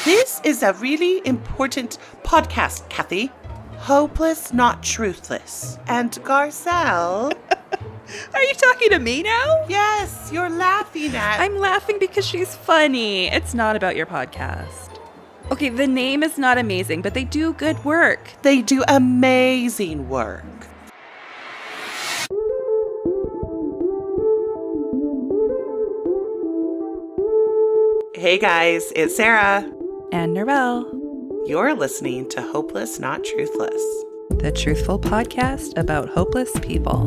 This is a really important podcast, Kathy. Hopeless, Not Truthless. And Garcelle. Are you talking to me now? Yes, you're laughing at. I'm laughing because she's funny. It's not about your podcast. Okay, the name is not amazing, but they do good work. They do amazing work. Hey guys, it's Sarah. And Narelle. You're listening to Hopeless, Not Truthless, the truthful podcast about hopeless people.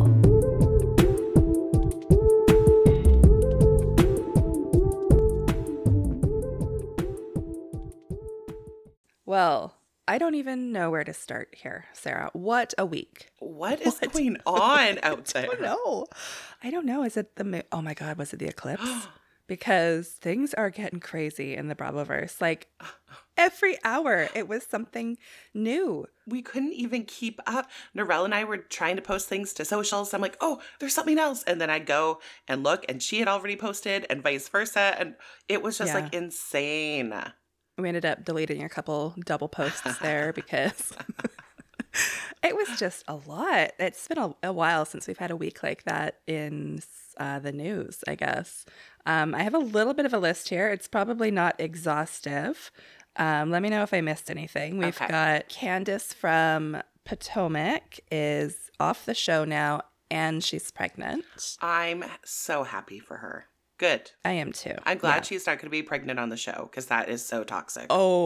Well, I don't even know where to start here, Sarah. What a week. What is going on out there? I don't know. Is it oh my God, was it the eclipse? Because things are getting crazy in the Bravoverse. Like every hour it was something new. We couldn't even keep up. Narelle and I were trying to post things to socials. I'm like, oh, there's something else. And then I go and look and she had already posted and vice versa. And it was just like insane. We ended up deleting a couple double posts there because it was just a lot. It's been a while since we've had a week like that in the news, I guess. I have a little bit of a list here. It's probably not exhaustive. Let me know if I missed anything. We've got Candace from Potomac is off the show now, and she's pregnant. I'm so happy for her. Good. I am too. I'm glad she's not going to be pregnant on the show because that is so toxic.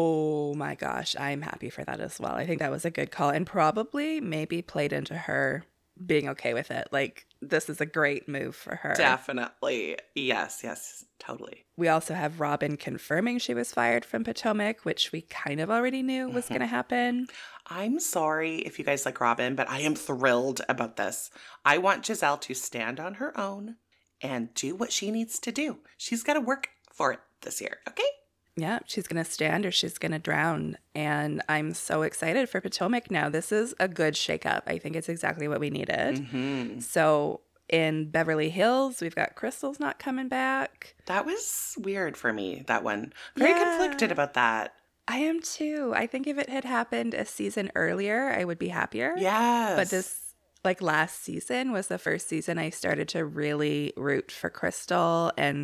Oh my gosh. I'm happy for that as well. I think that was a good call and probably maybe played into her being okay with it. Like, this is a great move for her. Definitely. Yes, totally. We also have Robin confirming she was fired from Potomac, which we kind of already knew was going to happen. I'm sorry if you guys like Robin, but I am thrilled about this. I want Giselle to stand on her own and do what she needs to do. She's got to work for it this year, okay? Yeah, she's going to stand or she's going to drown. And I'm so excited for Potomac now. This is a good shakeup. I think it's exactly what we needed. Mm-hmm. So in Beverly Hills, we've got Crystal's not coming back. That was weird for me, that one. Very conflicted about that. I am too. I think if it had happened a season earlier, I would be happier. Yes. But this, like last season was the first season I started to really root for Crystal and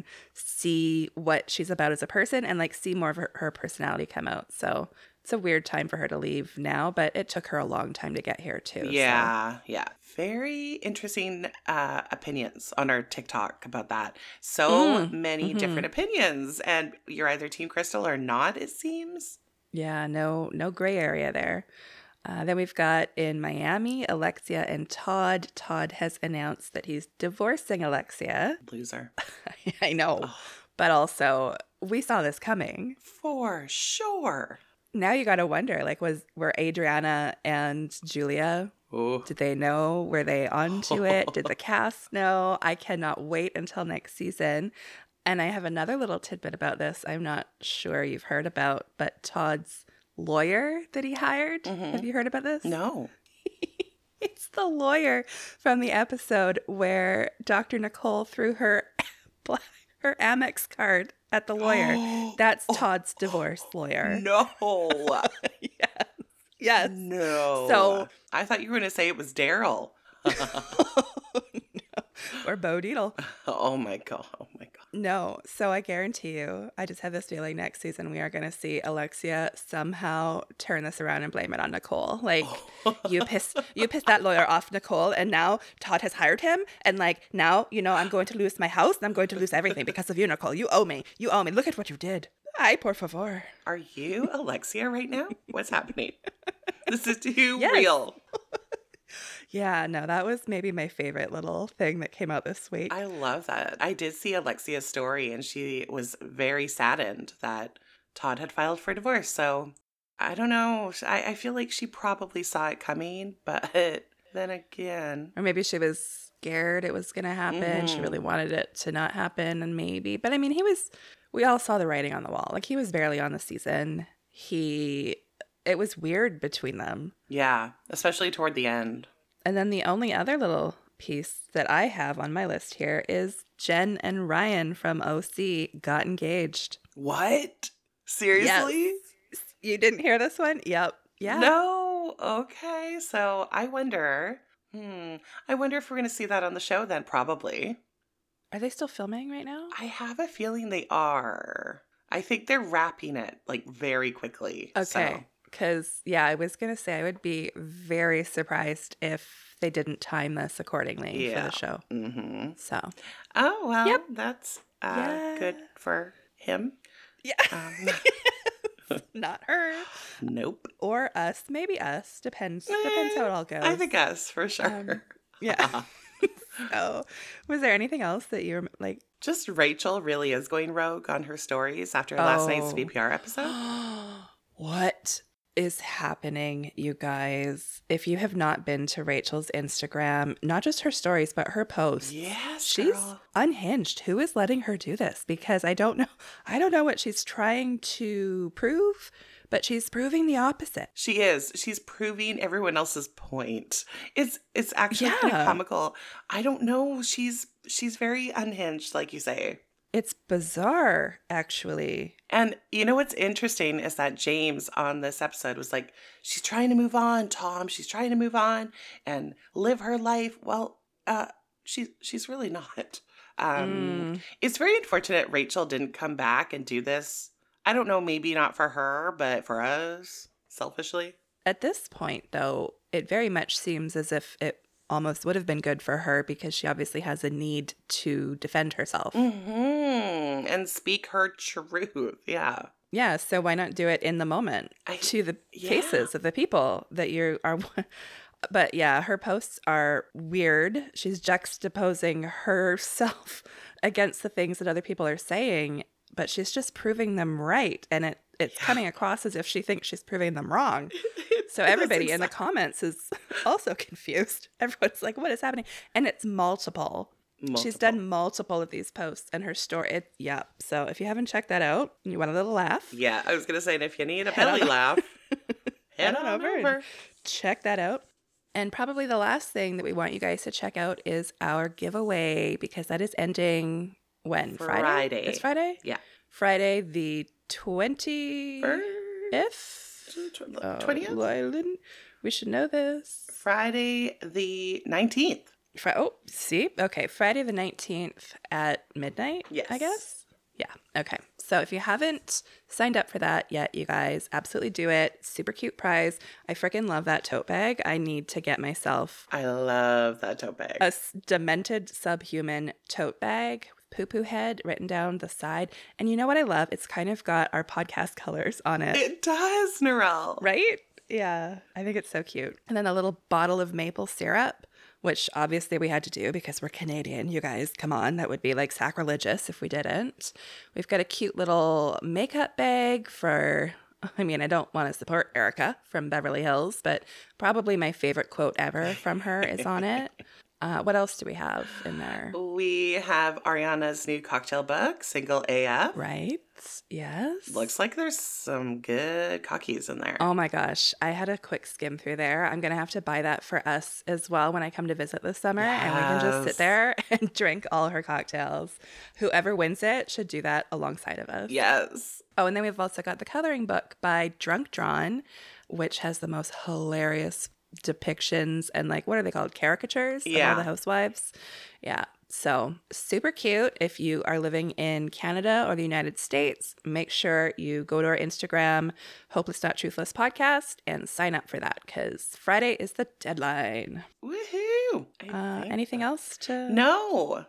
see what she's about as a person and like see more of her personality come out. So it's a weird time for her to leave now, but it took her a long time to get here too. Yeah. Very interesting opinions on our TikTok about that. So many different opinions, and you're either Team Crystal or not, it seems. Yeah, no gray area there. Then we've got in Miami, Alexia and Todd. Todd has announced that he's divorcing Alexia. Loser. I know. Oh. But also, we saw this coming. For sure. Now you got to wonder, like, were Adriana and Julia, did they know? Were they onto it? Did the cast know? I cannot wait until next season. And I have another little tidbit about this I'm not sure you've heard about, but Todd's lawyer that he hired. Mm-hmm. Have you heard about this? No. It's the lawyer from the episode where Dr. Nicole threw her Amex card at the lawyer. That's Todd's divorce lawyer. No. Yes. No. So I thought you were going to say it was Daryl. No. Or Bo Deedle. Oh my God. No. So I guarantee you, I just have this feeling next season we are going to see Alexia somehow turn this around and blame it on Nicole. Like, you pissed that lawyer off, Nicole, and now Todd has hired him. And like, now, I'm going to lose my house and I'm going to lose everything because of you, Nicole. You owe me. Look at what you did. Ay, por favor. Are you Alexia right now? What's happening? This is too real. Yeah, no, that was maybe my favorite little thing that came out this week. I love that. I did see Alexia's story, and she was very saddened that Todd had filed for divorce. So, I don't know. I feel like she probably saw it coming, but then again. Or maybe she was scared it was going to happen. Mm-hmm. She really wanted it to not happen, and maybe. But I mean, we all saw the writing on the wall. Like, he was barely on the season. It was weird between them. Yeah, especially toward the end. And then the only other little piece that I have on my list here is Jen and Ryan from OC got engaged. What? Seriously? Yes. You didn't hear this one? Yep. Yeah. No. Okay. So I wonder. I wonder if we're going to see that on the show then, probably. Are they still filming right now? I have a feeling they are. I think they're wrapping it like very quickly. Okay. Because, yeah, I was going to say I would be very surprised if they didn't time this accordingly for the show. Mm-hmm. So. Oh, well, Yep. that's good for him. Yeah. Not her. Nope. Or us. Maybe us. Depends how it all goes. I think us, for sure. Yeah. So, was there anything else that you were like? Just Rachel really is going rogue on her stories after last night's VPR episode. What is happening, you guys? If you have not been to Rachel's Instagram, not just her stories, but her posts. Yes, she's girl. Unhinged. Who is letting her do this? Because I don't know what she's trying to prove, but she's proving the opposite. She is. She's proving everyone else's point. It's actually kind of comical. I don't know. She's very unhinged, like you say. It's bizarre, actually. And you know what's interesting is that James on this episode was like, she's trying to move on, Tom. She's trying to move on and live her life. Well, she's really not. It's very unfortunate Rachel didn't come back and do this. I don't know, maybe not for her, but for us, selfishly. At this point, though, it very much seems as if it almost would have been good for her because she obviously has a need to defend herself. Mm-hmm. And speak her truth. Yeah. Yeah, so why not do it in the moment to the faces of the people that you are... But yeah, her posts are weird. She's juxtaposing herself against the things that other people are saying, but she's just proving them right. And it's coming across as if she thinks she's proving them wrong. So everybody in the comments is also confused. Everyone's like, what is happening? And it's multiple. She's done multiple of these posts and her story. So if you haven't checked that out, you want a little laugh. Yeah, I was going to say, and if you need a belly laugh, head on over. And check that out. And probably the last thing that we want you guys to check out is our giveaway, because that is ending when? Friday. This Friday? Yeah. Friday the 25th? 20th? We should know this. Friday the 19th. Okay. Friday the 19th at midnight, yes. I guess? Yeah. Okay. So if you haven't signed up for that yet, you guys, absolutely do it. Super cute prize. I freaking love that tote bag. I need to get myself... I love that tote bag. A demented subhuman tote bag with poo-poo head written down the side. And you know what I love? It's kind of got our podcast colors on it. It does, Narelle. Right? Yeah. I think it's so cute. And then a little bottle of maple syrup, which obviously we had to do because we're Canadian. You guys, come on. That would be like sacrilegious if we didn't. We've got a cute little makeup bag for, I mean, I don't want to support Erica from Beverly Hills, but probably my favorite quote ever from her is on it. What else do we have in there? We have Ariana's new cocktail book, Single AF. Right. Yes. Looks like there's some good cockies in there. Oh my gosh. I had a quick skim through there. I'm going to have to buy that for us as well when I come to visit this summer. Yes. And we can just sit there and drink all her cocktails. Whoever wins it should do that alongside of us. Yes. Oh, and then we've also got the coloring book by Drunk Drawn, which has the most hilarious depictions and like, what are they called? Caricatures of all the housewives. Yeah. So super cute. If you are living in Canada or the United States, make sure you go to our Instagram, Hopeless Not Truthless Podcast, and sign up for that because Friday is the deadline. Woohoo! Anything else to... No.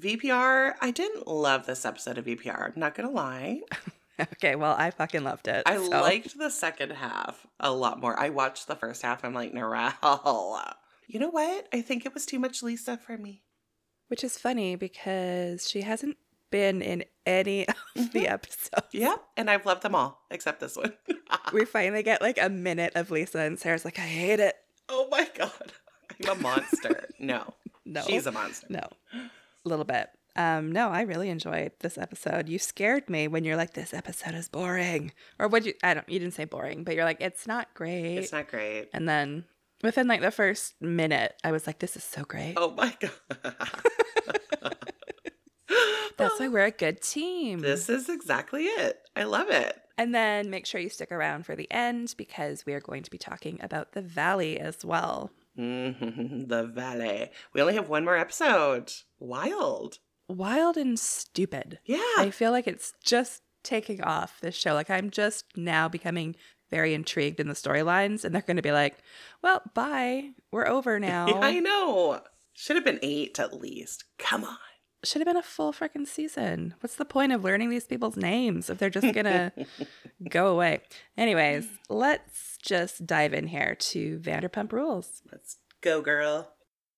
VPR, I didn't love this episode of VPR. I'm not going to lie. Okay, well, I fucking loved it. I liked the second half a lot more. I watched the first half. I'm like, Narelle. You know what? I think it was too much Lisa for me. Which is funny because she hasn't been in any of the episodes. Yep, and I've loved them all except this one. We finally get like a minute of Lisa and Sarah's like, I hate it. Oh my God. I'm a monster. No. She's a monster. No. A little bit. No, I really enjoyed this episode. You scared me when you're like, this episode is boring. Or you didn't say boring, but you're like, it's not great. It's not great. And then within like the first minute, I was like, this is so great. Oh my God. That's why we're a good team. This is exactly it. I love it. And then make sure you stick around for the end because we are going to be talking about the Valley as well. The Valley. We only have one more episode. Wild. Wild and stupid. Yeah. I feel like it's just taking off, this show. Like, I'm just now becoming very intrigued in the storylines, and they're going to be like, well, bye. We're over now. Yeah, I know. Should have been 8 at least. Come on. Should have been a full freaking season. What's the point of learning these people's names if they're just going to go away? Anyways, let's just dive in here to Vanderpump Rules. Let's go, girl.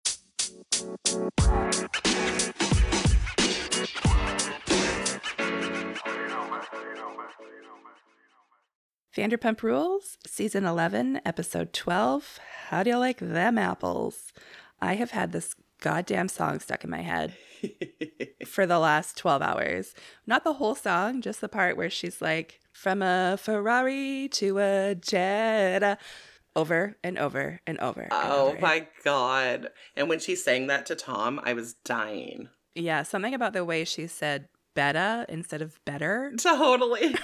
Vanderpump Rules, Season 11, Episode 12. How do you like them apples? I have had this goddamn song stuck in my head for the last 12 hours. Not the whole song, just the part where she's like, from a Ferrari to a Jetta, over and over and over. Oh my God. And when she sang that to Tom, I was dying. Yeah, something about the way she said betta instead of better. Totally.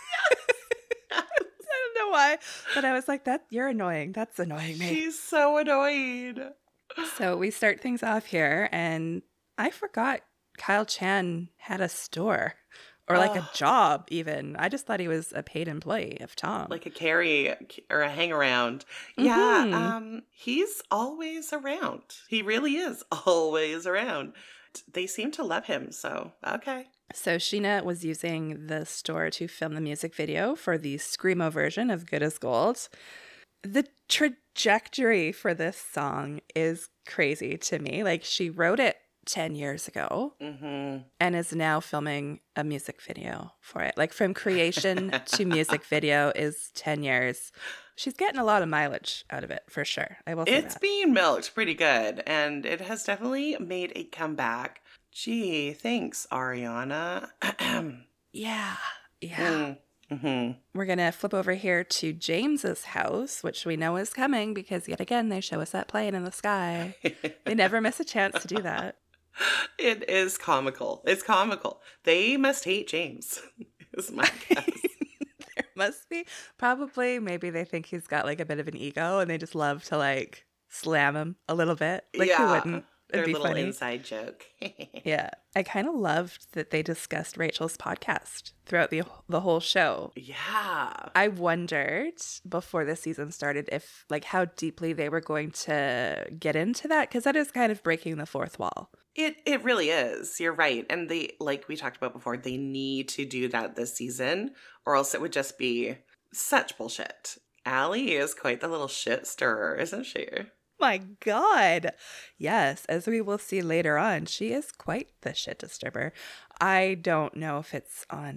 I don't know why, but I was like, "That you're annoying. That's annoying me." She's so annoyed. So we start things off here, and I forgot Kyle Chan had a store or like a job even. I just thought he was a paid employee of Tom. Like a carry or a hang around. Yeah, he's always around. He really is always around. They seem to love him, so okay. So Sheena was using the store to film the music video for the Screamo version of Good as Gold. The trajectory for this song is crazy to me. Like, she wrote it 10 years ago and is now filming a music video for it. Like, from creation to music video is 10 years. She's getting a lot of mileage out of it, for sure. I will say it's being milked pretty good, and it has definitely made a comeback. Gee, thanks, Ariana. Yeah. We're going to flip over here to James's house, which we know is coming because yet again, they show us that plane in the sky. They never miss a chance to do that. It is comical. It's comical. They must hate James, is my guess. There must be. Probably, maybe they think he's got like a bit of an ego and they just love to like slam him a little bit. Like, who wouldn't? Their It'd be little funny. inside joke. Yeah. I kind of loved that they discussed Rachel's podcast throughout the whole show. Yeah. I wondered before the season started if like how deeply they were going to get into that, because that is kind of breaking the fourth wall. It really is. You're right. And they, like we talked about before, they need to do that this season or else it would just be such bullshit. Allie is quite the little shit stirrer, isn't she? My God. Yes, as we will see later on, she is quite the shit disturber. I don't know if it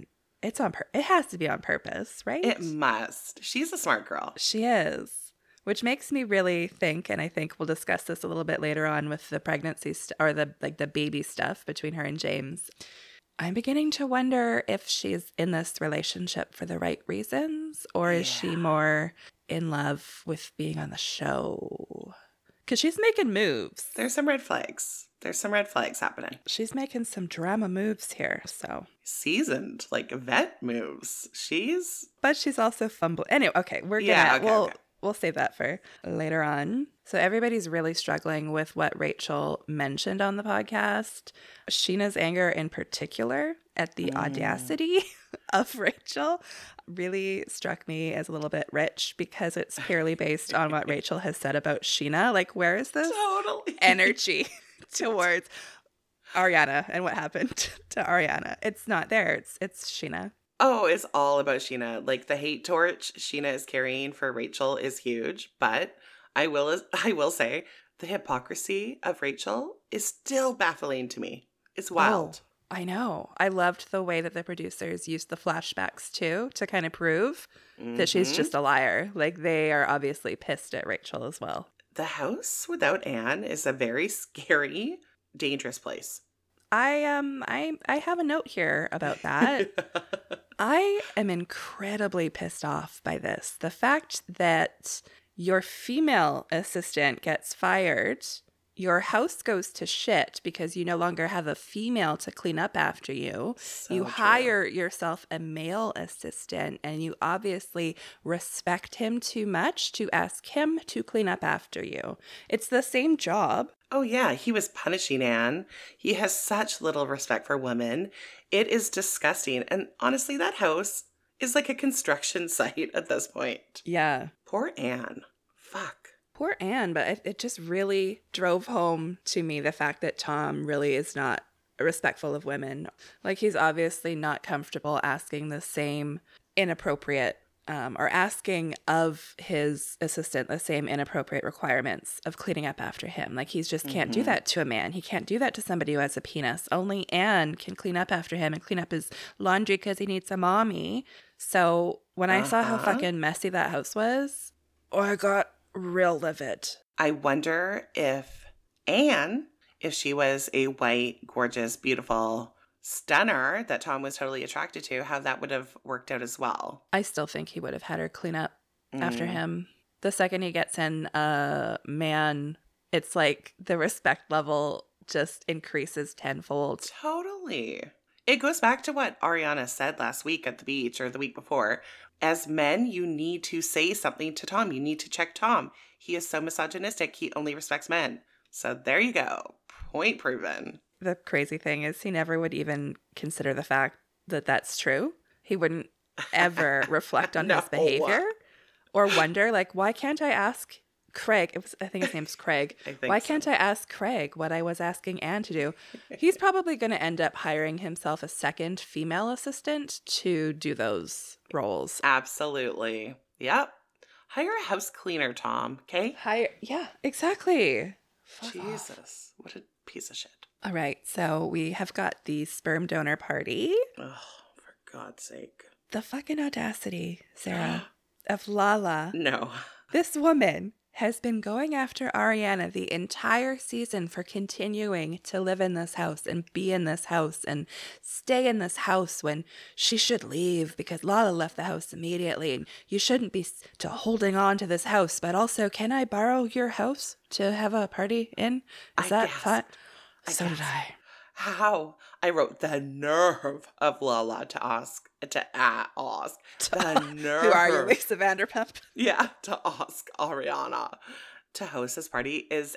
has to be on purpose, right? It must. She's a smart girl. She is. Which makes me really think, and I think we'll discuss this a little bit later on with the pregnancy or the baby stuff between her and James. I'm beginning to wonder if she's in this relationship for the right reasons, or is she more in love with being on the show? Because she's making moves. There's some red flags. There's some red flags happening. She's making some drama moves here, so. Seasoned, like vet moves. But she's also fumbling. Anyway, okay, we'll save that for later on. So everybody's really struggling with what Rachel mentioned on the podcast. Sheena's anger in particular at the audacity of Rachel really struck me as a little bit rich because it's purely based on what Rachel has said about Sheena. Like, where is this energy towards Ariana and what happened to Ariana? It's not there. It's Sheena. Oh, it's all about Sheena. Like, the hate torch Sheena is carrying for Rachel is huge. But I will say the hypocrisy of Rachel is still baffling to me. It's wild. Oh, I know. I loved the way that the producers used the flashbacks too to kind of prove that she's just a liar. Like, they are obviously pissed at Rachel as well. The house without Anne is a very scary, dangerous place. I have a note here about that. I am incredibly pissed off by this. The fact that your female assistant gets fired your house goes to shit because you no longer have a female to clean up after you. So You true. hire yourself a male assistant, and you obviously respect him too much to ask him to clean up after you. It's the same job. Oh, yeah, he was punishing Anne. He has such little respect for women. It is disgusting. And honestly, that house is like a construction site at this point. Yeah. Poor Anne. Fuck. Poor Anne, but it just really drove home to me the fact that Tom really is not respectful of women. Like, he's obviously not comfortable asking the same inappropriate or asking of his assistant the same inappropriate requirements of cleaning up after him. Like, he's just can't do that to a man. He can't do that to somebody who has a penis. Only Anne can clean up after him and clean up his laundry because he needs a mommy. So when I saw how fucking messy that house was, I got real livid. I wonder if Anne, if she was a white, gorgeous, beautiful stunner that Tom was totally attracted to, how that would have worked out as well. I still think he would have had her clean up after him. The second he gets in a man, it's like the respect level just increases tenfold. Totally. It goes back to what Ariana said last week at the beach or the week before. As men, you need to say something to Tom. You need to check Tom. He is so misogynistic. He only respects men. So there you go. Point proven. The crazy thing is he never would even consider the fact that that's true. He wouldn't ever reflect on his behavior or wonder, like, why can't I ask Craig? I think his name's Craig. Why can't I ask Craig what I was asking Anne to do? He's probably going to end up hiring himself a second female assistant to do those roles. Absolutely. Yep. Hire a house cleaner, Tom. Okay? Yeah, exactly. Fuck Jesus. off. What a piece of shit. All right. So we have got the sperm donor party. Oh, for God's sake. The fucking audacity, Sarah, of Lala. No. This woman has been going after Ariana the entire season for continuing to live in this house and be in this house and stay in this house when she should leave because Lala left the house immediately and you shouldn't be holding on to this house. But also, can I borrow your house to have a party in? Is that fun? So did I. How? I wrote the nerve of Lala to ask. The nerve. Who are you, Lisa Vanderpump? Yeah, to ask Ariana to host this party is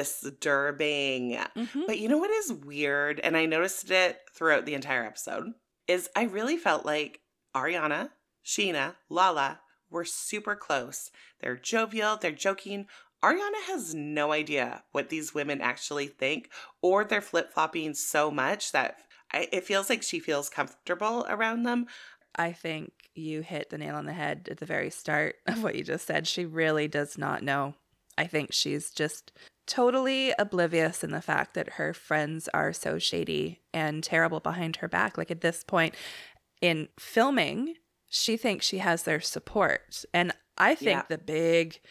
disturbing. Mm-hmm. But you know what is weird, and I noticed it throughout the entire episode, is I really felt like Ariana, Sheena, Lala were super close. They're jovial, they're joking. Ariana has no idea what these women actually think, or they're flip-flopping so much that it feels like she feels comfortable around them. I think you hit the nail on the head at the very start of what you just said. She really does not know. I think she's just totally oblivious in the fact that her friends are so shady and terrible behind her back. Like, at this point in filming, she thinks she has their support. And I think the big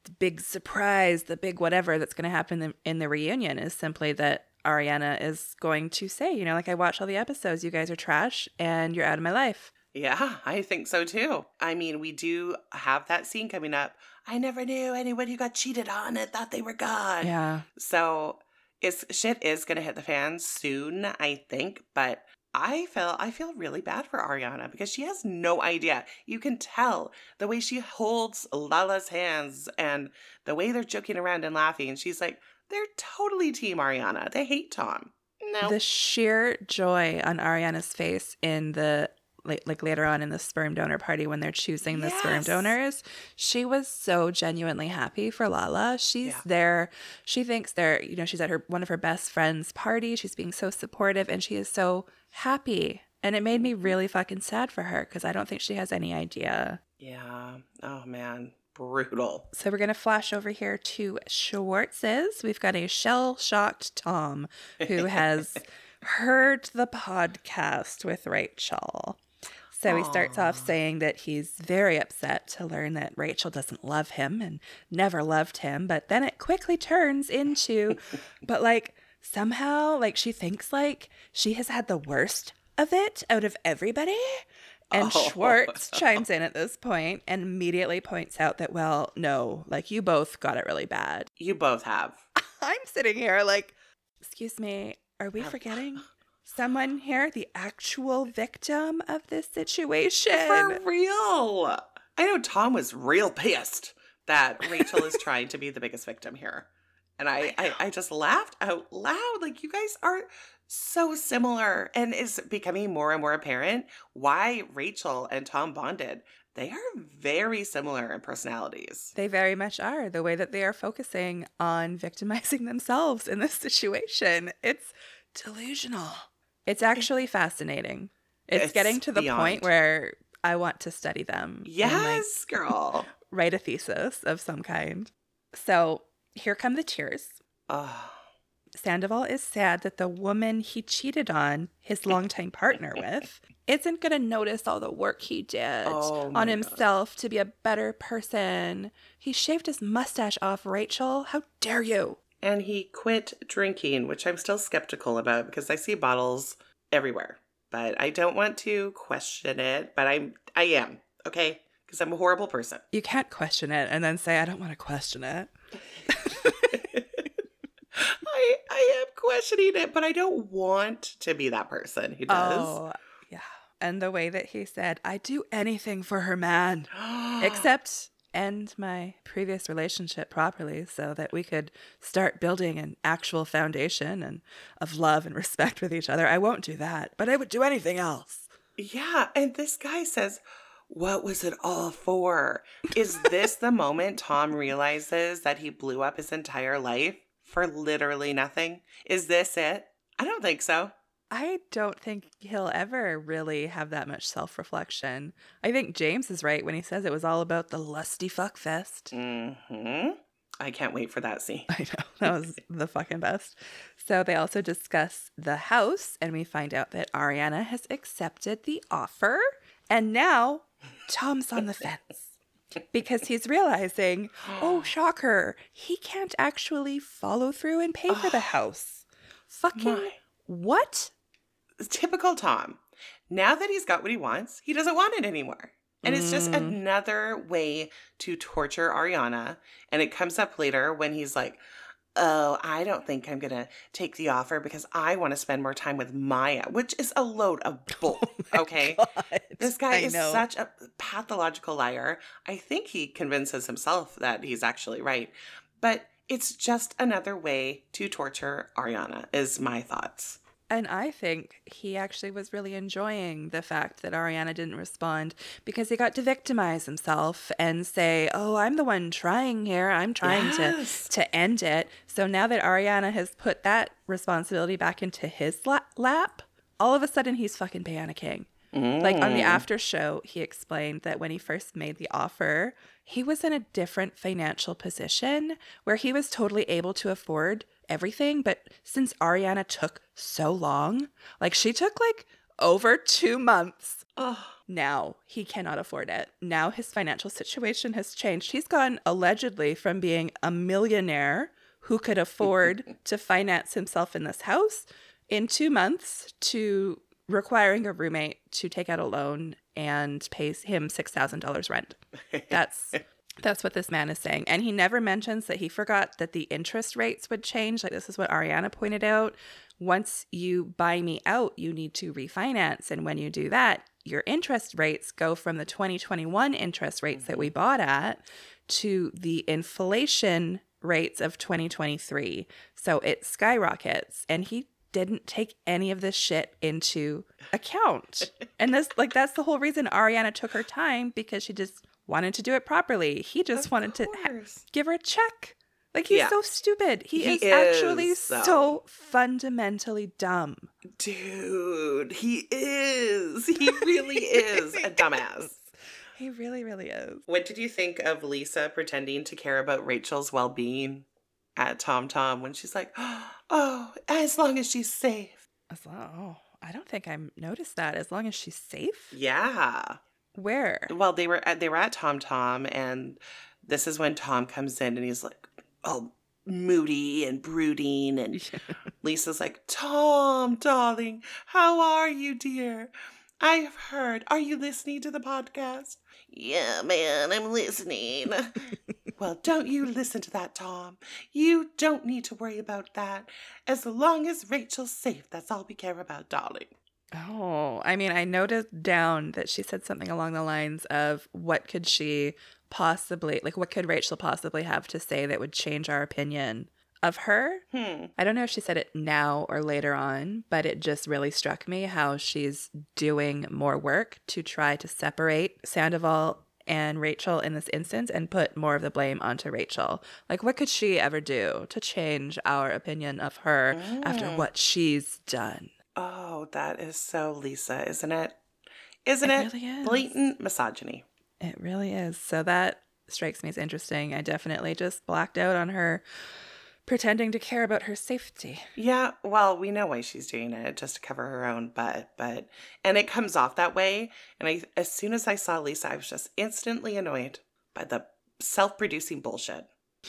surprise, the big whatever that's going to happen in the reunion is simply that Ariana is going to say, you know, like, I watched all the episodes, you guys are trash and you're out of my life. Yeah, I think so too. I mean, we do have that scene coming up. I never knew anyone who got cheated on and thought they were God. Yeah. So shit is going to hit the fan soon, I think. But I feel really bad for Ariana because she has no idea. You can tell the way she holds Lala's hands and the way they're joking around and laughing. She's like, they're totally team Ariana. They hate Tom. No. The sheer joy on Ariana's face in the like later on in the sperm donor party when they're choosing the sperm donors, she was so genuinely happy for Lala. She's there. She thinks they're, you know, she's at one of her best friend's party. She's being so supportive and she is so happy. And it made me really fucking sad for her because I don't think she has any idea. Yeah. Oh, man. Brutal. So we're going to flash over here to Schwartz's. We've got a shell-shocked Tom who has heard the podcast with Rachel. So he starts off saying that he's very upset to learn that Rachel doesn't love him and never loved him. But then it quickly turns into, but like somehow like she thinks like she has had the worst of it out of everybody. And Schwartz chimes in at this point and immediately points out that, well, no, like you both got it really bad. You both have. I'm sitting here like, excuse me, are we forgetting someone here, the actual victim of this situation? For real. I know Tom was real pissed that Rachel is trying to be the biggest victim here. And I just laughed out loud. Like, you guys are so similar. And it's becoming more and more apparent why Rachel and Tom bonded. They are very similar in personalities. They very much are. The way that they are focusing on victimizing themselves in this situation. It's delusional. It's actually fascinating. It's getting to the point where I want to study them. Yes, and, girl. Write a thesis of some kind. So here come the tears. Oh. Sandoval is sad that the woman he cheated on his longtime partner with isn't going to notice all the work he did on himself to be a better person. He shaved his mustache off, Rachel. How dare you? And he quit drinking, which I'm still skeptical about because I see bottles everywhere. But I don't want to question it, but I am, okay? Because I'm a horrible person. You can't question it and then say, I don't want to question it. I am questioning it, but I don't want to be that person who does. Oh, yeah. And the way that he said, I'd do anything for her man, except end my previous relationship properly so that we could start building an actual foundation and of love and respect with each other. I won't do that, but I would do anything else. Yeah, and this guy says, what was it all for? Is this the moment Tom realizes that he blew up his entire life for literally nothing? Is this it? I don't think so. I don't think he'll ever really have that much self-reflection. I think James is right when he says it was all about the lusty fuck fest. Mm-hmm. I can't wait for that scene. I know. That was the fucking best. So they also discuss the house, and we find out that Ariana has accepted the offer. And now Tom's on the fence because he's realizing, oh, shocker, he can't actually follow through and pay for the house. Fucking what? Typical Tom. Now that he's got what he wants, he doesn't want it anymore. And it's just another way to torture Ariana. And it comes up later when he's like, oh, I don't think I'm going to take the offer because I want to spend more time with Maya, which is a load of bull. Okay. God. This guy is such a pathological liar. I think he convinces himself that he's actually right. But it's just another way to torture Ariana, is my thoughts. And I think he actually was really enjoying the fact that Ariana didn't respond because he got to victimize himself and say, oh, I'm the one trying here. I'm trying to end it. So now that Ariana has put that responsibility back into his lap, all of a sudden he's fucking panicking. Like on the after show, he explained that when he first made the offer, he was in a different financial position where he was totally able to afford everything. But since Ariana took so long, like she took like over 2 months, now he cannot afford it. Now his financial situation has changed. He's gone allegedly from being a millionaire who could afford to finance himself in this house in 2 months to requiring a roommate to take out a loan and pays him $6,000 rent. That's what this man is saying. And he never mentions that he forgot that the interest rates would change. Like, this is what Ariana pointed out. Once you buy me out, you need to refinance. And when you do that, your interest rates go from the 2021 interest rates that we bought at to the inflation rates of 2023. So it skyrockets. And he didn't take any of this shit into account. And that's the whole reason Ariana took her time, because she just wanted to do it properly. He just wanted to give her a check. Like, he's so stupid. He is actually so fundamentally dumb. Dude, he is. He really is a dumbass. He really, really is. What did you think of Lisa pretending to care about Rachel's well-being at Tom Tom when she's like, oh, as long as she's safe? I don't think I noticed that. As long as she's safe? Yeah. Where? Well, they were at Tom Tom, and this is when Tom comes in and he's like, all moody and brooding, and Lisa's like, Tom, darling, how are you, dear? I've heard. Are you listening to the podcast? Yeah, man, I'm listening. Well, don't you listen to that, Tom. You don't need to worry about that. As long as Rachel's safe, that's all we care about, darling. Oh, I mean, I noted down that she said something along the lines of what could she possibly, like, what could Rachel possibly have to say that would change our opinion of her? I don't know if she said it now or later on, but it just really struck me how she's doing more work to try to separate Sandoval and Rachel in this instance and put more of the blame onto Rachel. Like, what could she ever do to change our opinion of her after what she's done? Oh, that is so Lisa, isn't it? Isn't it? Really is. Blatant misogyny. It really is. So that strikes me as interesting. I definitely just blacked out on her pretending to care about her safety. Yeah, well, we know why she's doing it, just to cover her own butt, and it comes off that way. And as soon as I saw Lisa, I was just instantly annoyed by the self-producing bullshit.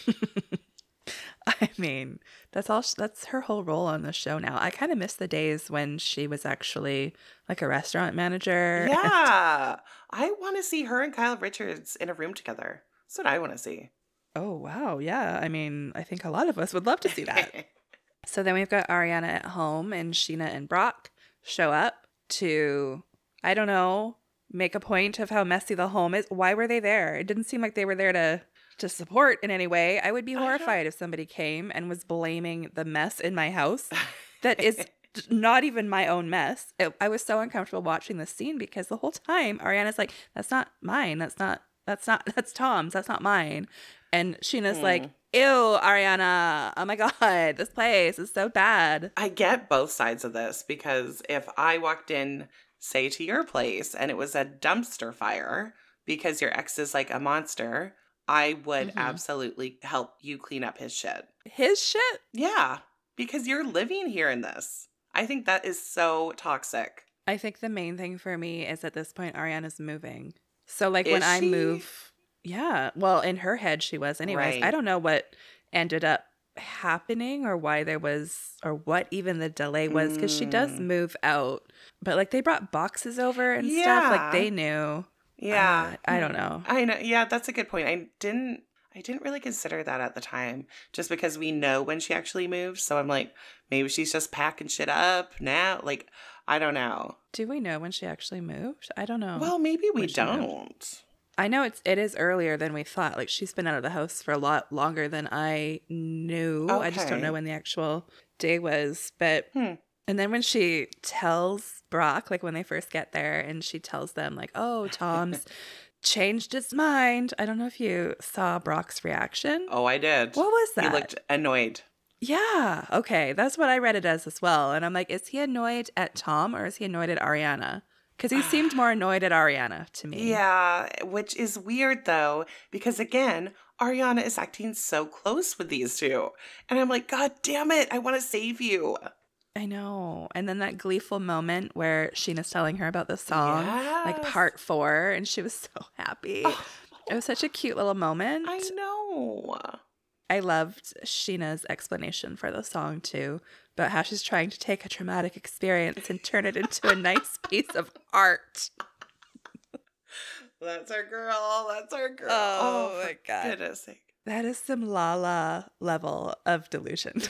I mean, that's her whole role on the show now. I kind of miss the days when she was actually like a restaurant manager. Yeah, I want to see her and Kyle Richards in a room together. That's what I want to see. Oh, wow. Yeah. I mean, I think a lot of us would love to see that. So then we've got Ariana at home, and Sheena and Brock show up to, I don't know, make a point of how messy the home is. Why were they there? It didn't seem like they were there to support in any way. I would be horrified if somebody came and was blaming the mess in my house that is not even my own mess. I was so uncomfortable watching this scene because the whole time Ariana's like, that's not mine. That's Tom's. That's not mine. And Sheena's like, ew, Ariana. Oh my God, this place is so bad. I get both sides of this because if I walked in, say, to your place and it was a dumpster fire because your ex is like a monster, I would absolutely help you clean up his shit. His shit? Yeah, because you're living here in this. I think that is so toxic. I think the main thing for me is at this point, Ariana's moving. So like Is when I she? move, yeah, well, in her head she was anyways. Right. I don't know what ended up happening or why there was, or what even the delay was, because she does move out. But like they brought boxes over and stuff, like they knew. Yeah. I don't know. I know. Yeah, that's a good point. I didn't really consider that at the time just because we know when she actually moved. So I'm like, maybe she's just packing shit up now. Like, I don't know. Do we know when she actually moved? I don't know. Well, maybe we when she moved. don't. I know it is earlier than we thought. Like she's been out of the house for a lot longer than I knew. I just don't know when the actual day was. But and then when she tells Brock, like when they first get there, and she tells them like, "Oh, Tom's changed his mind." I don't know if you saw Brock's reaction. Oh, I did. What was that? He looked annoyed. Yeah. Okay. That's what I read it as well. And I'm like, is he annoyed at Tom or is he annoyed at Ariana? Because he seemed more annoyed at Ariana to me. Yeah, which is weird though, because again, Ariana is acting so close with these two. And I'm like, God damn it, I want to save you. I know. And then that gleeful moment where Sheena's telling her about the song, like part 4, and she was so happy. Oh. It was such a cute little moment. I know. I loved Sheena's explanation for the song too, about how she's trying to take a traumatic experience and turn it into a nice piece of art. That's our girl. That's our girl. Oh my God. For goodness sake. That is some Lala level of delusion.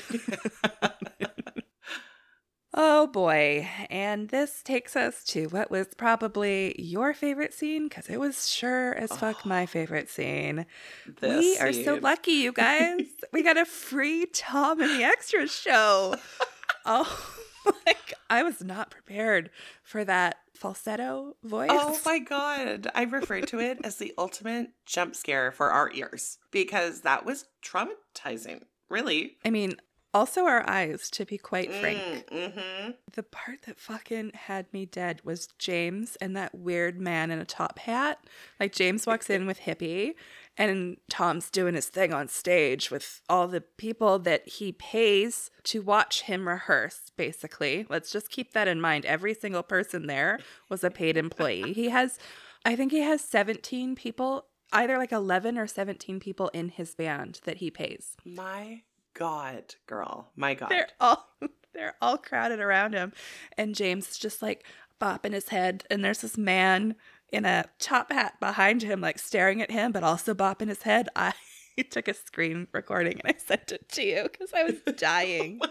Oh boy. And this takes us to what was probably your favorite scene, because it was sure as fuck my favorite scene. We are so lucky, you guys. We got a free Tom and the Extras show. Oh, like I was not prepared for that falsetto voice. Oh my God. I refer to it as the ultimate jump scare for our ears because that was traumatizing. Really. I mean, also our eyes, to be quite frank. Mm-hmm. The part that fucking had me dead was James and that weird man in a top hat. Like James walks in with Hippie and Tom's doing his thing on stage with all the people that he pays to watch him rehearse, basically. Let's just keep that in mind. Every single person there was a paid employee. I think he has 17 people, either like 11 or 17 people in his band that he pays. My God, girl. My God. They're all crowded around him. And James is just like bopping his head. And there's this man in a top hat behind him, like staring at him, but also bopping his head. You took a screen recording and I sent it to you because I was dying.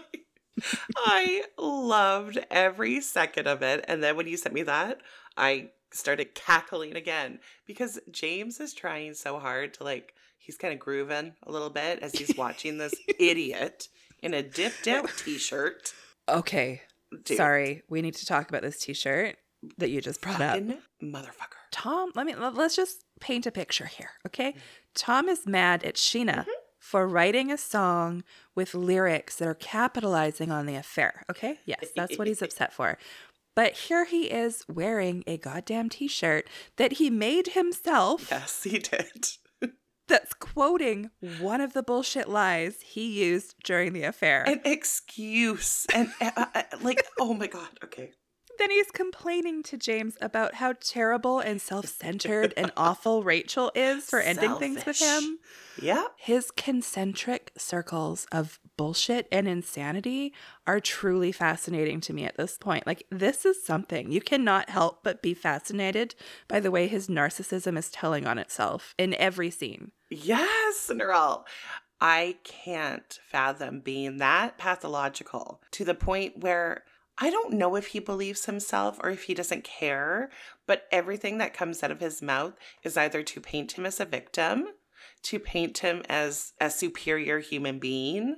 I loved every second of it. And then when you sent me that, I started cackling again because James is trying so hard to like, he's kind of grooving a little bit as he's watching this idiot in a dipped out t-shirt. Okay. Dude. Sorry. We need to talk about this t-shirt that you just brought up. Motherfucker. Tom, let's just paint a picture here, okay? Tom is mad at Sheena for writing a song with lyrics that are capitalizing on the affair, okay? Yes, that's what he's upset for. But here he is wearing a goddamn t-shirt that he made himself. Yes, he did. That's quoting one of the bullshit lies he used during the affair. An excuse. And like, oh my God. Okay. Then he's complaining to James about how terrible and self-centered and awful Rachel is for ending things with him. Yeah. His concentric circles of bullshit and insanity are truly fascinating to me at this point. Like, this is something. You cannot help but be fascinated by the way his narcissism is telling on itself in every scene. Yes, Cinderella. I can't fathom being that pathological to the point where I don't know if he believes himself or if he doesn't care, but everything that comes out of his mouth is either to paint him as a victim, to paint him as a superior human being,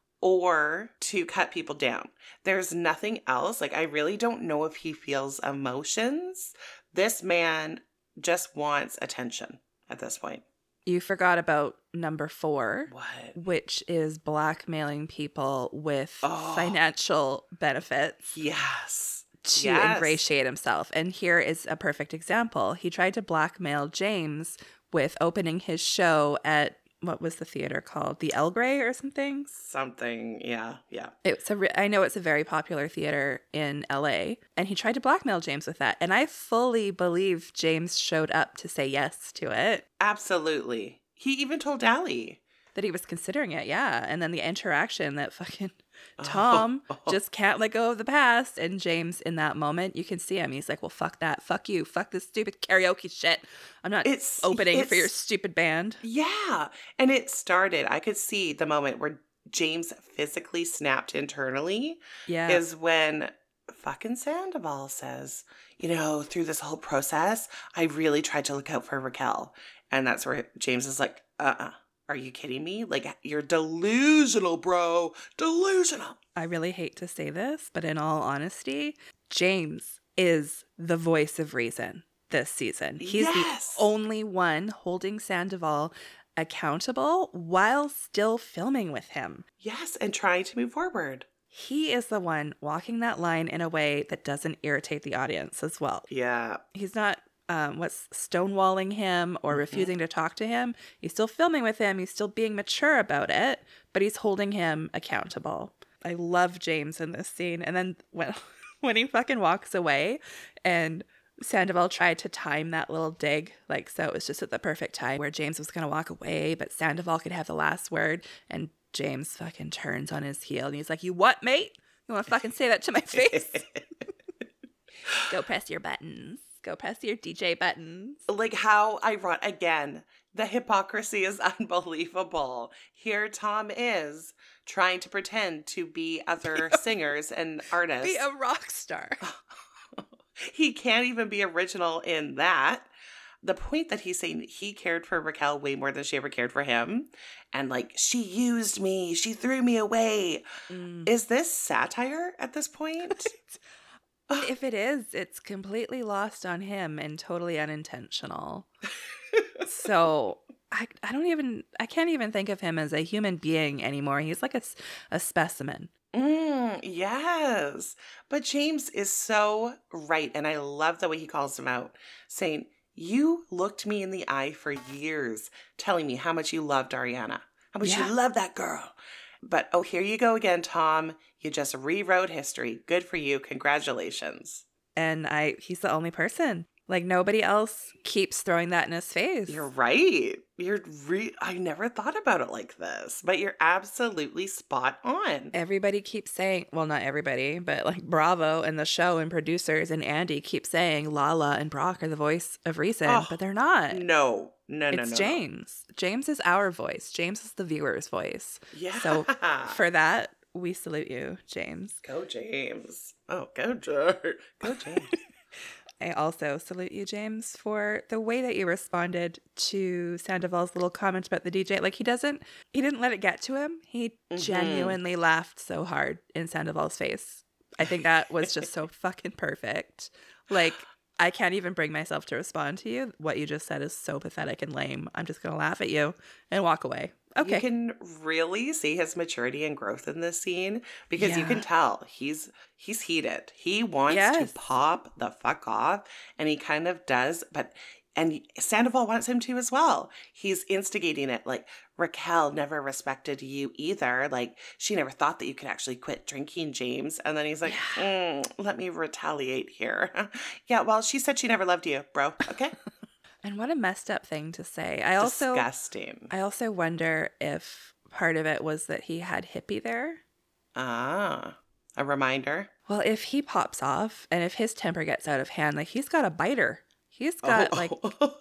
or to cut people down. There's nothing else. Like, I really don't know if he feels emotions. This man just wants attention at this point. You forgot about number 4. What? Which is blackmailing people with financial benefits. Yes. To ingratiate himself. And here is a perfect example. He tried to blackmail James with opening his show at, what was the theater called? The El Grey or something? Something, yeah. I know it's a very popular theater in LA. And he tried to blackmail James with that. And I fully believe James showed up to say yes to it. Absolutely. He even told Allie that he was considering it, yeah. And then the interaction that fucking Tom just can't let go of the past. And James, in that moment, you can see him. He's like, well, fuck that. Fuck you. Fuck this stupid karaoke shit. I'm not opening for your stupid band. Yeah. And it started, I could see the moment where James physically snapped internally. Yeah. Is when fucking Sandoval says, you know, through this whole process, I really tried to look out for Raquel. And that's where James is like, are you kidding me? Like, you're delusional, bro. Delusional. I really hate to say this, but in all honesty, James is the voice of reason this season. He's the only one holding Sandoval accountable while still filming with him. Yes, and trying to move forward. He is the one walking that line in a way that doesn't irritate the audience as well. Yeah. He's not stonewalling him or refusing to talk to him. He's still filming with him. He's still being mature about it, but he's holding him accountable. I love James in this scene. And then when he fucking walks away and Sandoval tried to time that little dig, like, so it was just at the perfect time where James was going to walk away, but Sandoval could have the last word, and James fucking turns on his heel and he's like, you what, mate? You want to fucking say that to my face? Go press your buttons. Go press your DJ buttons. Like, how ironic. Again, the hypocrisy is unbelievable. Here Tom is trying to pretend to be other singers and artists. Be a rock star. He can't even be original in that. The point that he's saying he cared for Raquel way more than she ever cared for him. And like, she used me. She threw me away. Is this satire at this point? If it is, it's completely lost on him and totally unintentional. So I can't even think of him as a human being anymore. He's like a specimen. Yes. But James is so right. And I love the way he calls him out, saying, you looked me in the eye for years, telling me how much you loved Ariana, how much you love that girl. But, here you go again, Tom. You just rewrote history. Good for you. Congratulations. And he's the only person Like nobody else keeps throwing that in his face. You're right. I never thought about it like this, but you're absolutely spot on. Everybody keeps saying, well, not everybody, but like Bravo and the show and producers and Andy keep saying Lala and Brock are the voice of reason, Oh, but they're not. No. It's James. James is our voice. James is the viewer's voice. Yeah. So for that, we salute you, James. Go James. Oh, go James. Go James. I also salute you, James, for the way that you responded to Sandoval's little comment about the DJ. Like he didn't let it get to him. He genuinely laughed so hard in Sandoval's face. I think that was just so fucking perfect. Like, I can't even bring myself to respond to you. What you just said is so pathetic and lame. I'm just going to laugh at you and walk away. Okay. You can really see his maturity and growth in this scene because you can tell he's heated. He wants to pop the fuck off, and he kind of does, and Sandoval wants him to as well. He's instigating it like, Raquel never respected you either. Like, she never thought that you could actually quit drinking, James. And then he's like, let me retaliate here. Yeah, well, she said she never loved you, bro. Okay. And what a messed up thing to say. Disgusting. I also wonder if part of it was that he had Hippie there. Ah, a reminder. Well, if he pops off and if his temper gets out of hand, like he's got a biter. He's got like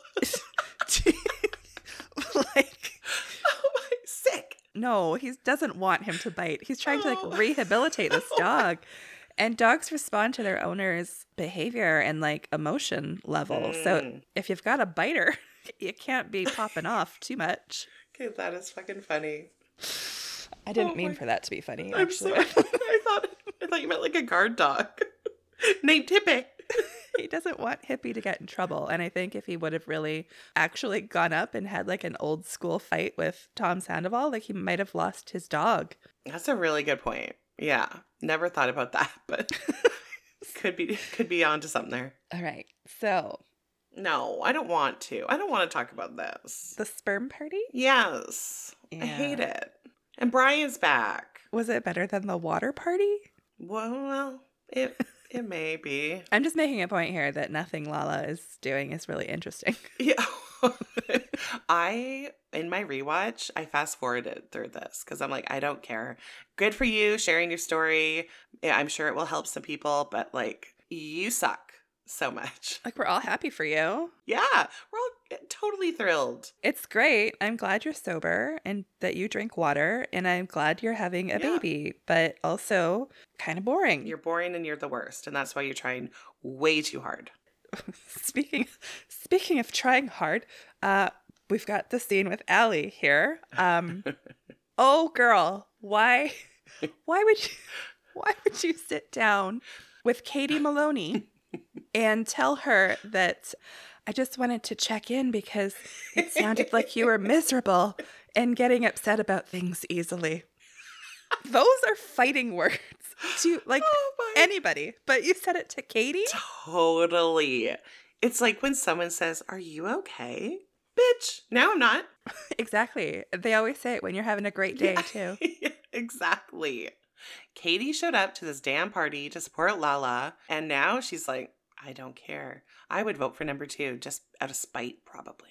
sick. No, he doesn't want him to bite. He's trying to like rehabilitate this dog. And dogs respond to their owner's behavior and like emotion level. So if you've got a biter, you can't be popping off too much. Okay, that is fucking funny. I didn't mean for that to be funny. I'm sorry. I thought you meant like a guard dog named Hippie. He doesn't want Hippie to get in trouble. And I think if he would have really actually gone up and had like an old school fight with Tom Sandoval, like he might have lost his dog. That's a really good point. Yeah, never thought about that, but could be onto something there. All right, so no, I don't want to. I don't want to talk about this. The sperm party? Yes, I hate it. And Brian's back. Was it better than the water party? Well, it may be. I'm just making a point here that nothing Lala is doing is really interesting. Yeah. In my rewatch, I fast forwarded through this because I'm like, I don't care. Good for you sharing your story. Yeah, I'm sure it will help some people, but like, you suck so much. Like, we're all happy for you. Yeah, we're all totally thrilled. It's great. I'm glad you're sober and that you drink water, and I'm glad you're having a baby, but also kind of boring. You're boring and you're the worst, and that's why you're trying way too hard. Speaking of trying hard, we've got the scene with Allie here. Oh girl, why would you sit down with Katie Maloney and tell her that I just wanted to check in because it sounded like you were miserable and getting upset about things easily? Those are fighting words to like anybody, but you said it to Katie? Totally. It's like when someone says, "Are you okay?" Bitch, no, I'm not. Exactly. They always say it when you're having a great day, too. Yeah, exactly. Katie showed up to this damn party to support Lala, and now she's like, I don't care. I would vote for number 2, just out of spite, probably.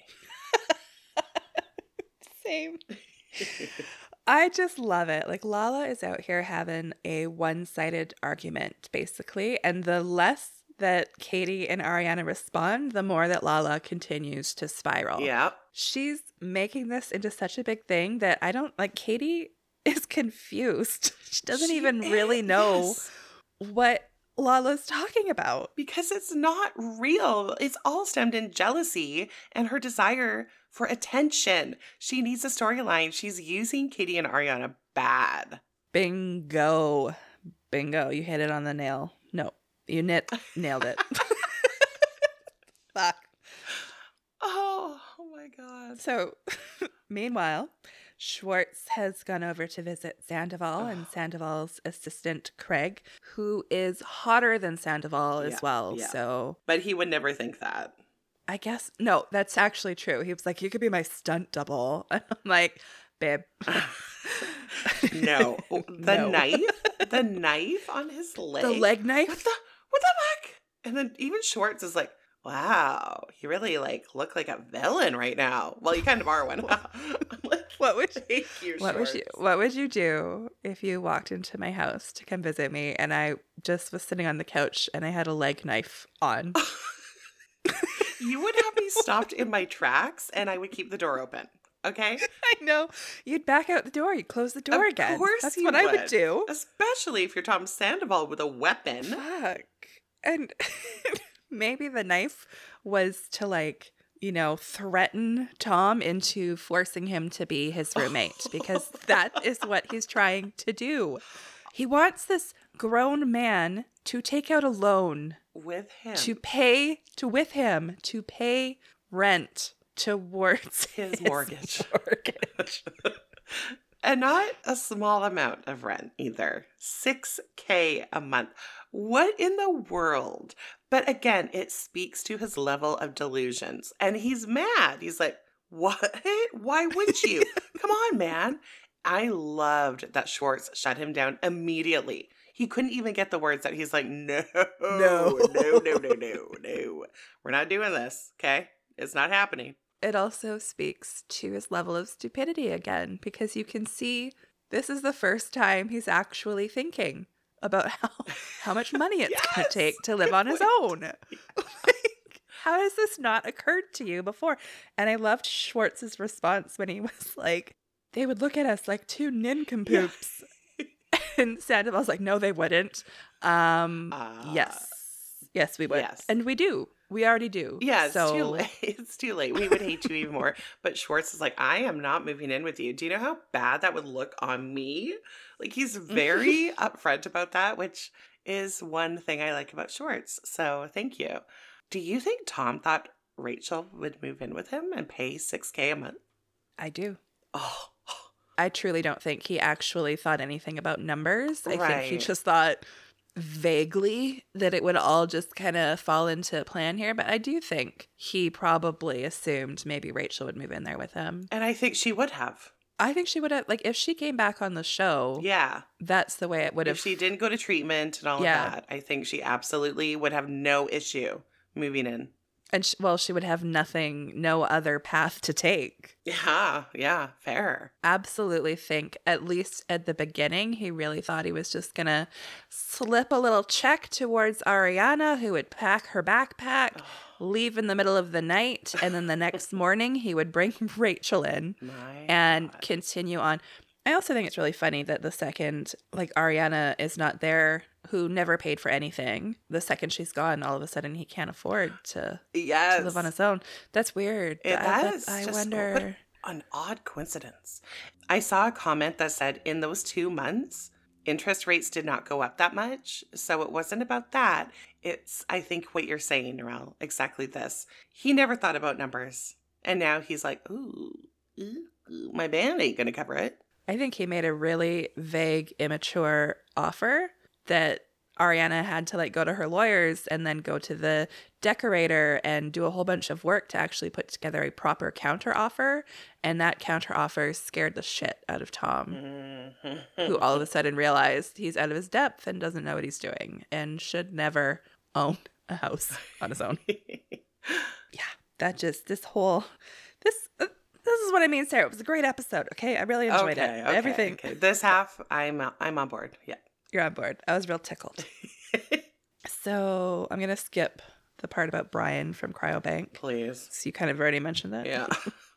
Same. I just love it. Like, Lala is out here having a one-sided argument, basically, and the less that Katie and Ariana respond, the more that Lala continues to spiral. Yeah. She's making this into such a big thing that I don't, like, Katie is confused. She doesn't even really know what Lala's talking about. Because it's not real. It's all stemmed in jealousy and her desire for attention. She needs a storyline. She's using Katie and Ariana bad. Bingo. Bingo. You hit it on the nail. No, you nailed it. Fuck. Oh my God. So, meanwhile, Schwartz has gone over to visit Sandoval and Sandoval's assistant, Craig, who is hotter than Sandoval as well. Yeah. So, but he would never think that. I guess, no, that's actually true. He was like, you could be my stunt double. And I'm like, babe. No. The knife on his leg. The leg knife? What the fuck? And then even Schwartz is like, Wow, you really look like a villain right now. Well, you kind of are one. I'm like, What would thank you, what would Shorts. you do if you walked into my house to come visit me and I just was sitting on the couch and I had a leg knife on? You would have me stopped in my tracks, and I would keep the door open. Okay. I know. You'd back out the door. You'd close the door again. Of course, That's you what I would do. Especially if you're Tom Sandoval with a weapon. Fuck. And maybe the knife was to threaten Tom into forcing him to be his roommate because that is what he's trying to do. He wants this grown man to take out a loan With him. to pay rent towards His mortgage. mortgage. And not a small amount of rent either. $6,000 a month. What in the world? But again, it speaks to his level of delusions. And he's mad. He's like, what? Why would you? Come on, man. I loved that Schwartz shut him down immediately. He couldn't even get the words out. He's like, no. We're not doing this, okay? It's not happening. It also speaks to his level of stupidity again, because you can see this is the first time he's actually thinking about how much money it's going to take to live on his own. How has this not occurred to you before? And I loved Schwartz's response when he was like, they would look at us like two nincompoops. Yeah. And Sandoval's like, no, they wouldn't. Yes, we would. Yes. And we do. We already do. Yeah, it's too late. It's too late. We would hate you even more. But Schwartz is like, I am not moving in with you. Do you know how bad that would look on me? Like, he's very upfront about that, which is one thing I like about Schwartz. So thank you. Do you think Tom thought Rachel would move in with him and pay $6,000 a month? I do. Oh. I truly don't think he actually thought anything about numbers. I think he just thought vaguely that it would all just kind of fall into plan here. But I do think he probably assumed maybe Rachel would move in there with him. And I think she would have. I think she would have, if she came back on the show. Yeah. That's the way it would have. If she didn't go to treatment and all of that, I think she absolutely would have no issue moving in. And she would have no other path to take. Yeah, fair. Absolutely think, at least at the beginning, he really thought he was just going to slip a little check towards Ariana, who would pack her backpack, leave in the middle of the night, and then the next morning he would bring Rachel in and continue on. I also think it's really funny that the second, Ariana is not there, who never paid for anything. The second she's gone, all of a sudden he can't afford to live on his own. That's weird. I wonder. An odd coincidence. I saw a comment that said in those 2 months, interest rates did not go up that much. So it wasn't about that. It's, I think, what you're saying, Narelle, exactly this. He never thought about numbers. And now he's like, ooh, my band ain't going to cover it. I think he made a really vague, immature offer that Ariana had to go to her lawyers and then go to the decorator and do a whole bunch of work to actually put together a proper counter offer. And that counter offer scared the shit out of Tom, who all of a sudden realized he's out of his depth and doesn't know what he's doing and should never own a house on his own. This is what I mean, Sarah. It was a great episode. Okay, I really enjoyed it. Everything. Okay. This half, I'm on board. Yeah, you're on board. I was real tickled. So I'm gonna skip the part about Brian from Cryobank, please. So you kind of already mentioned that. Yeah.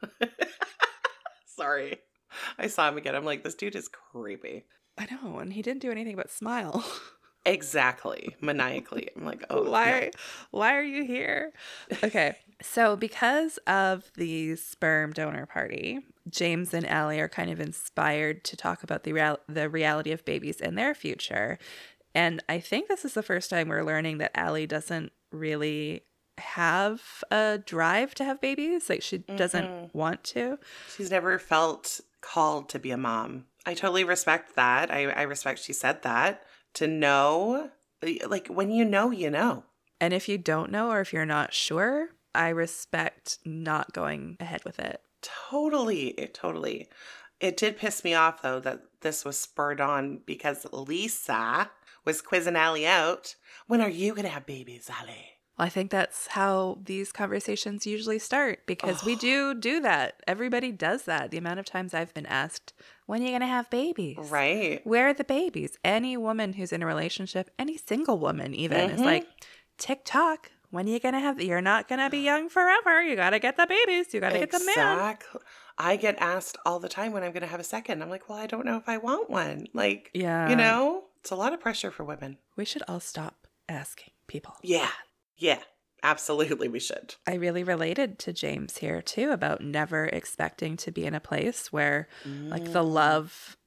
Sorry, I saw him again. I'm like, this dude is creepy. I know, and he didn't do anything but smile. Exactly, maniacally. I'm like, oh, why are you here? Okay. So because of the sperm donor party, James and Allie are kind of inspired to talk about the reality of babies and their future. And I think this is the first time we're learning that Allie doesn't really have a drive to have babies. She doesn't want to. She's never felt called to be a mom. I totally respect that. I respect she said that. To know, when you know, you know. And if you don't know, or if you're not sure, I respect not going ahead with it. Totally. It did piss me off, though, that this was spurred on because Lisa was quizzing Allie out. When are you going to have babies, Allie? I think that's how these conversations usually start because we Oh, do that. Everybody does that. The amount of times I've been asked, when are you going to have babies? right. Where are the babies? Any woman who's in a relationship, any single woman even, is Mm-hmm. like, TikTok, when are you going to have, you're not going to be young forever. You got to get the babies. You got to get the man. Exactly. I get asked all the time when I'm going to have a second. I'm like, well, I don't know if I want one. Like, Yeah. it's a lot of pressure for women. We should all stop asking people. Yeah. Yeah. Absolutely, we should. I really related to James here too about never expecting to be in a place where like the Mm.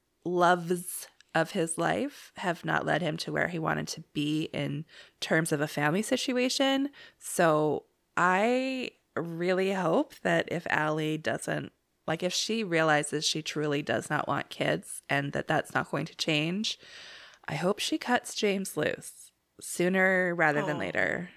loves of his life have not led him to where he wanted to be in terms of a family situation. So I really hope that if Allie doesn't like if she realizes she truly does not want kids and that that's not going to change, I hope she cuts James loose sooner rather than Oh. later.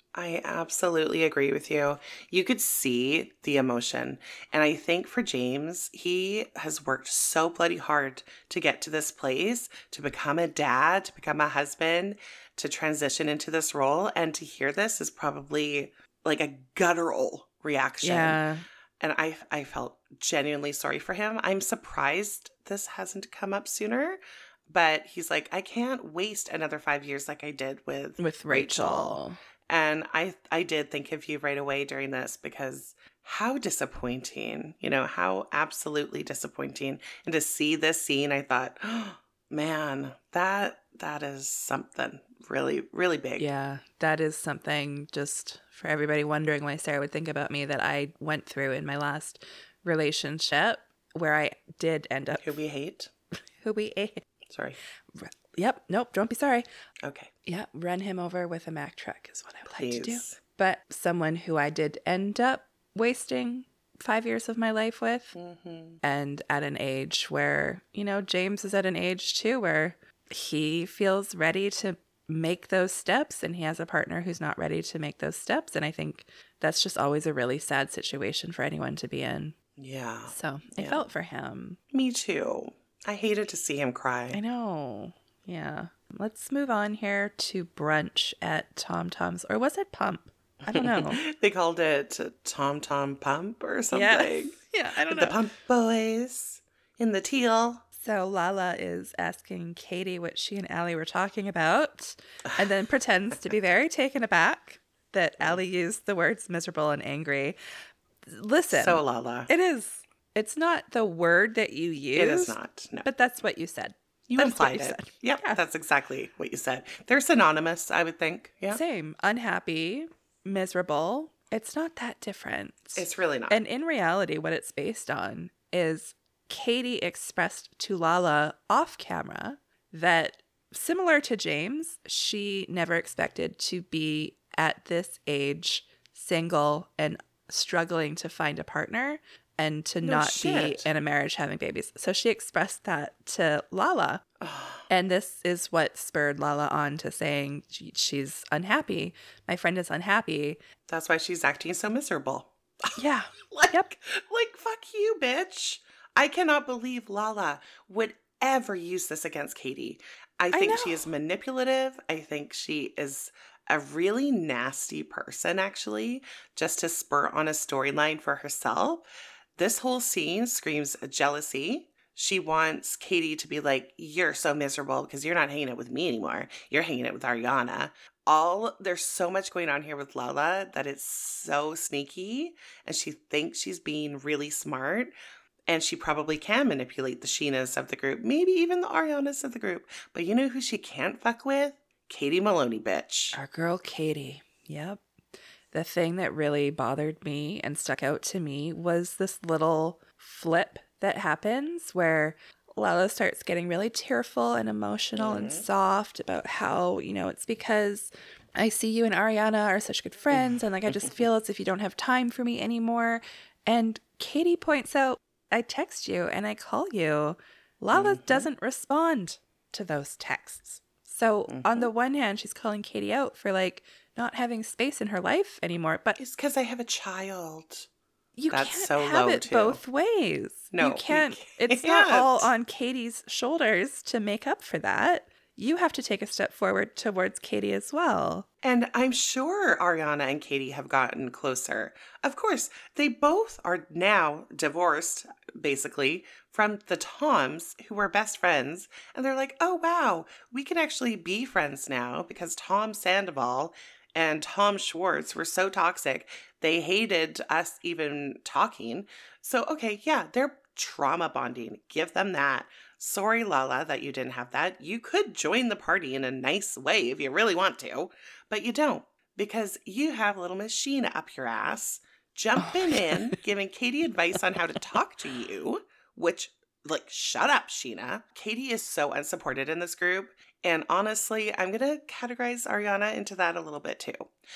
I absolutely agree with you. You could see the emotion. And I think for James, he has worked so bloody hard to get to this place, to become a dad, to become a husband, to transition into this role. And to hear this is probably like a guttural reaction. Yeah. And I felt genuinely sorry for him. I'm surprised this hasn't come up sooner. But he's like, I can't waste another 5 years like I did with With Rachel. Rachel. And I did think of you right away during this because how disappointing, how absolutely disappointing. And to see this scene, I thought, oh, man, that is something really, really big. Yeah, that is something just for everybody wondering why Sarah would think about me that I went through in my last relationship where I did end up Who we hate. who we ate. Sorry. Yep, nope, don't be sorry. Okay. Yeah, run him over with a Mack truck is what I would like to do. Please. But someone who I did end up wasting 5 years of my life with, Mm-hmm. and at an age where, James is at an age too where he feels ready to make those steps and he has a partner who's not ready to make those steps. And I think that's just always a really sad situation for anyone to be in. Yeah. So I Yeah. felt for him. Me too. I hated to see him cry. I know. Yeah. Let's move on here to brunch at Tom Tom's. Or was it Pump? I don't know. They called it Tom Tom Pump or something. Yeah. Yeah, I don't The know. Pump Boys in the teal. So Lala is asking Katie what she and Allie were talking about and then pretends to be very taken aback that Allie used the words miserable and angry. Listen, So Lala. it is. It's not the word that you use. It is not. No. But that's what you said. You That's what implied you it. said. Yep, Yeah. that's exactly what you said. They're synonymous, I would think. Yeah. Same. Unhappy, miserable. It's not that different. It's really not. And in reality, what it's based on is Katie expressed to Lala off camera that, similar to James, she never expected to be at this age single and struggling to find a partner and to No not be shit. in a marriage having babies. So she expressed that to Lala. And this is what spurred Lala on to saying she's unhappy. My friend is unhappy. That's why she's acting so miserable. Yeah. Like, Yep. like, fuck you, bitch. I cannot believe Lala would ever use this against Katie. I think she know. is manipulative. I think she is a really nasty person, actually, just to spur on a storyline for herself. This whole scene screams jealousy. She wants Katie to be like, you're so miserable because you're not hanging out with me anymore. You're hanging out with Ariana. There's so much going on here with Lala that it's so sneaky, and she thinks she's being really smart, and she probably can manipulate the Sheenas of the group, maybe even the Arianas of the group. But you know who she can't fuck with? Katie Maloney, bitch. Our girl Katie. Yep. The thing that really bothered me and stuck out to me was this little flip that happens where Lala starts getting really tearful and emotional and soft about how, it's because I see you and Ariana are such good friends and I just feel as if you don't have time for me anymore. And Katie points out, I text you and I call you. Lala doesn't respond to those texts. So on the one hand, she's calling Katie out for not having space in her life anymore, but It's because I have a child. you That's can't so have low, it too. both ways. No, you you can't. It's not can't. all on Katie's shoulders to make up for that. you have to take a step forward towards Katie as well. And I'm sure Ariana and Katie have gotten closer. Of course, they both are now divorced, basically, from the Toms, who were best friends. And they're like, oh, wow, we can actually be friends now because Tom Sandoval and Tom Schwartz were so toxic. They hated us even talking. So, okay, yeah, they're trauma bonding. Give them that. Sorry, Lala, that you didn't have that. You could join the party in a nice way if you really want to, but you don't because you have little Miss Sheena up your ass, jumping in, giving Katie advice on how to talk to you, which, like, shut up, Sheena. Katie is so unsupported in this group, and honestly, I'm going to categorize Ariana into that a little bit too.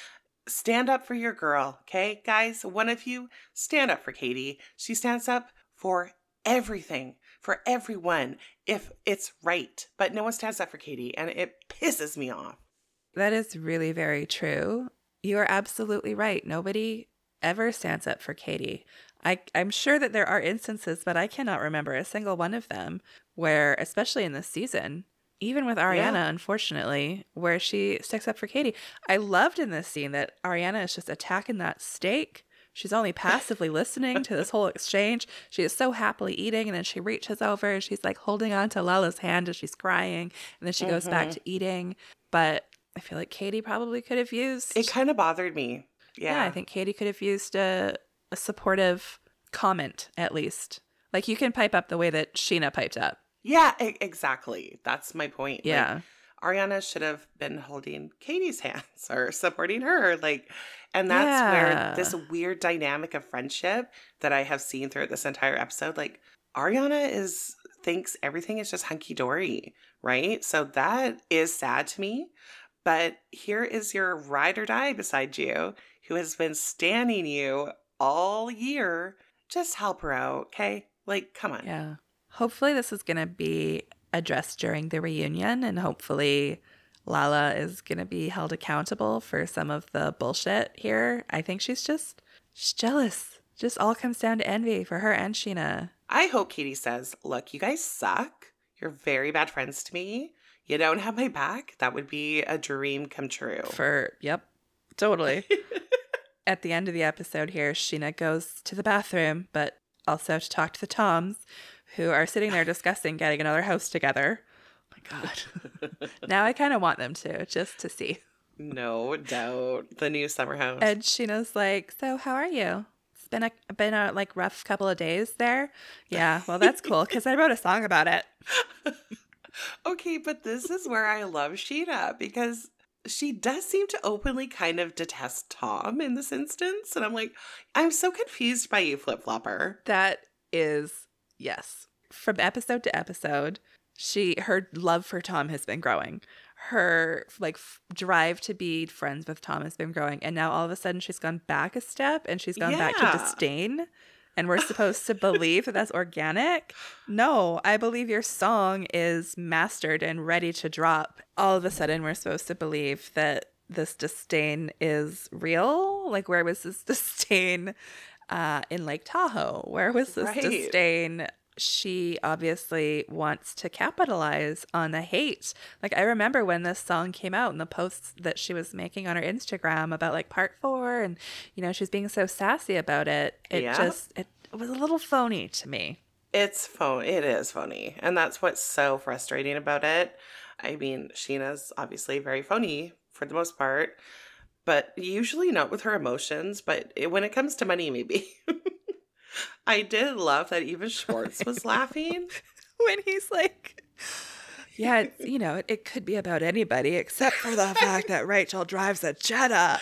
Stand up for your girl, okay? Guys, one of you, stand up for Katie. She stands up for everything, for everyone, if it's right. But no one stands up for Katie, and it pisses me off. That is really very true. You are absolutely right. Nobody ever stands up for Katie. I'm sure that there are instances, but I cannot remember a single one of them where, especially in this season, even with Ariana, unfortunately, where she sticks up for Katie. I loved in this scene that Ariana is just attacking that steak. She's only passively listening to this whole exchange. She is so happily eating, and then she reaches over and she's like holding on to Lala's hand as she's crying, and then she goes back to eating. But I feel like Katie probably could have used... It kind of bothered me. Yeah, I think Katie could have used a supportive comment, at least. Like, you can pipe up the way that Sheena piped up. Yeah, exactly. That's my point. Yeah. Like, Ariana should have been holding Katie's hands or supporting her. Like, and that's where this weird dynamic of friendship that I have seen throughout this entire episode, like, Ariana thinks everything is just hunky-dory, right? So that is sad to me. But here is your ride or die beside you who has been standing you all year. Just help her out, okay? Like, come on. Yeah. Hopefully this is going to be addressed during the reunion, and hopefully Lala is going to be held accountable for some of the bullshit here. I think she's jealous. Just all comes down to envy for her and Sheena. I hope Katie says, look, you guys suck. You're very bad friends to me. You don't have my back. That would be a dream come true. Yep, totally. At the end of the episode here, Sheena goes to the bathroom, but also to talk to the Toms, who are sitting there discussing getting another house together. Oh my God. Now I kind of want them to, just to see. No doubt. The new summer house. And Sheena's like, so how are you? It's been a like rough couple of days there. Yeah, well, that's cool because I wrote a song about it. Okay, but this is where I love Sheena because she does seem to openly kind of detest Tom in this instance. And I'm like, I'm so confused by you, Flip-Flopper. That is, yes. From episode to episode, her love for Tom has been growing. Her drive to be friends with Tom has been growing. And now all of a sudden she's gone back a step and she's gone back to disdain. And we're supposed to believe that that's organic? No, I believe your song is mastered and ready to drop. All of a sudden, we're supposed to believe that this disdain is real. Like, where was this disdain in Lake Tahoe? Where was this disdain? She obviously wants to capitalize on the hate. Like, I remember when this song came out and the posts that she was making on her Instagram about like part 4 and, you know, she's being so sassy about it. It was a little phony to me. It is phony. And that's what's so frustrating about it. I mean, Sheena's obviously very phony for the most part, but usually not with her emotions. But when it comes to money, maybe. I did love that even Schwartz was laughing. When he's like, yeah, it could be about anybody except for the fact that Rachel drives a Jetta.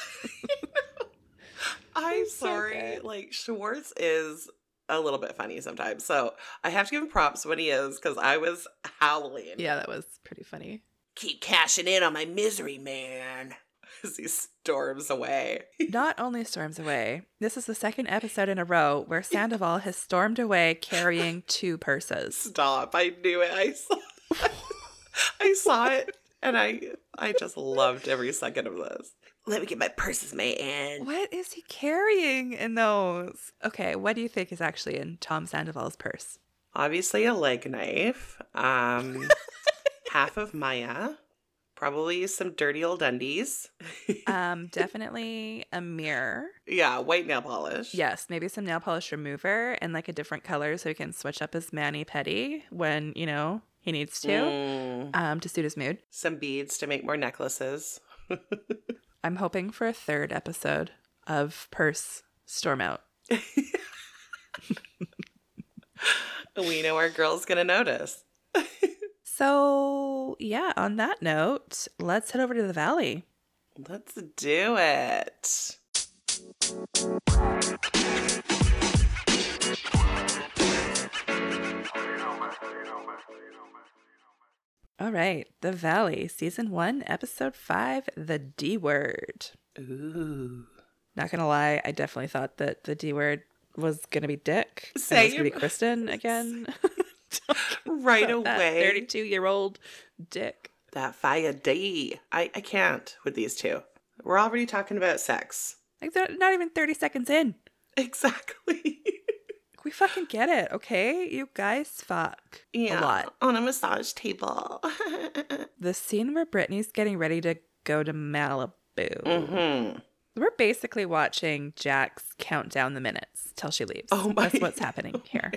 I'm sorry. Like, Schwartz is a little bit funny sometimes. So I have to give him props when he is because I was howling. Yeah, that was pretty funny. Keep cashing in on my misery, man. As he storms away. Not only storms away, this is the second episode in a row where Sandoval has stormed away carrying 2 purses. Stop. I knew it. I saw it and I just loved every second of this. Let me get my purses, man. What is he carrying in those? Okay, what do you think is actually in Tom Sandoval's purse? Obviously a leg knife. half of Maya, probably some dirty old undies. Definitely a mirror. Yeah, white nail polish. Yes, maybe some nail polish remover and like a different color so he can switch up his mani-pedi when, he needs to suit his mood. Some beads to make more necklaces. I'm hoping for a third episode of Purse Storm Out. We know our girl's going to notice. So, yeah, on that note, let's head over to the Valley. Let's do it. All right, The Valley, Season 1, Episode 5, The D Word. Ooh. Not gonna lie, I definitely thought that the D Word was gonna be Dick. Same. And it was gonna be Kristen again. Right away. 32-year-old Dick. That fire D. I can't with these two. We're already talking about sex. Like, they're not even 30 seconds in. Exactly. We fucking get it, okay? You guys fuck a lot. On a massage table. The scene where Brittany's getting ready to go to Malibu. Mm-hmm. We're basically watching Jax count down the minutes till she leaves. Oh my. That's what's happening here.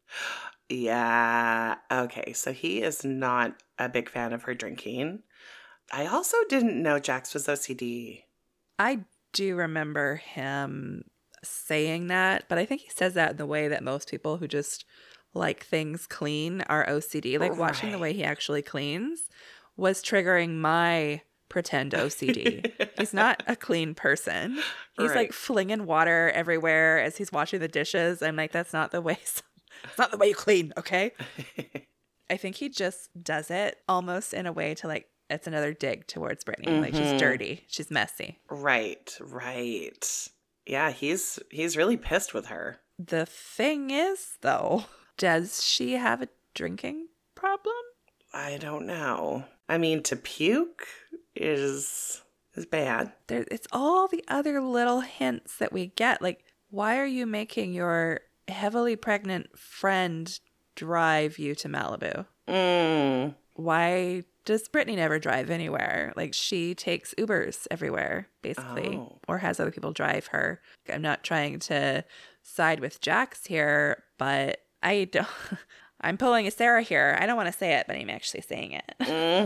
Yeah. Okay. So he is not a big fan of her drinking. I also didn't know Jax was OCD. I do remember him saying that, but I think he says that in the way that most people who just like things clean are OCD. Like watching the way he actually cleans was triggering my pretend OCD. He's not a clean person. He's like flinging water everywhere as he's washing the dishes. I'm like, that's not the way. It's not the way you clean, okay? I think he just does it almost in a way to like, it's another dig towards Brittany. Mm-hmm. Like, she's dirty. She's messy. Right. Yeah, he's really pissed with her. The thing is, though, does she have a drinking problem? I don't know. I mean, to puke is bad. It's all the other little hints that we get. Like, why are you making your heavily pregnant friend drive you to Malibu? Why does Brittany never drive anywhere? Like, she takes Ubers everywhere, basically, or has other people drive her. I'm not trying to side with Jax here, but I'm pulling a Sarah here. I don't want to say it, but I'm actually saying it.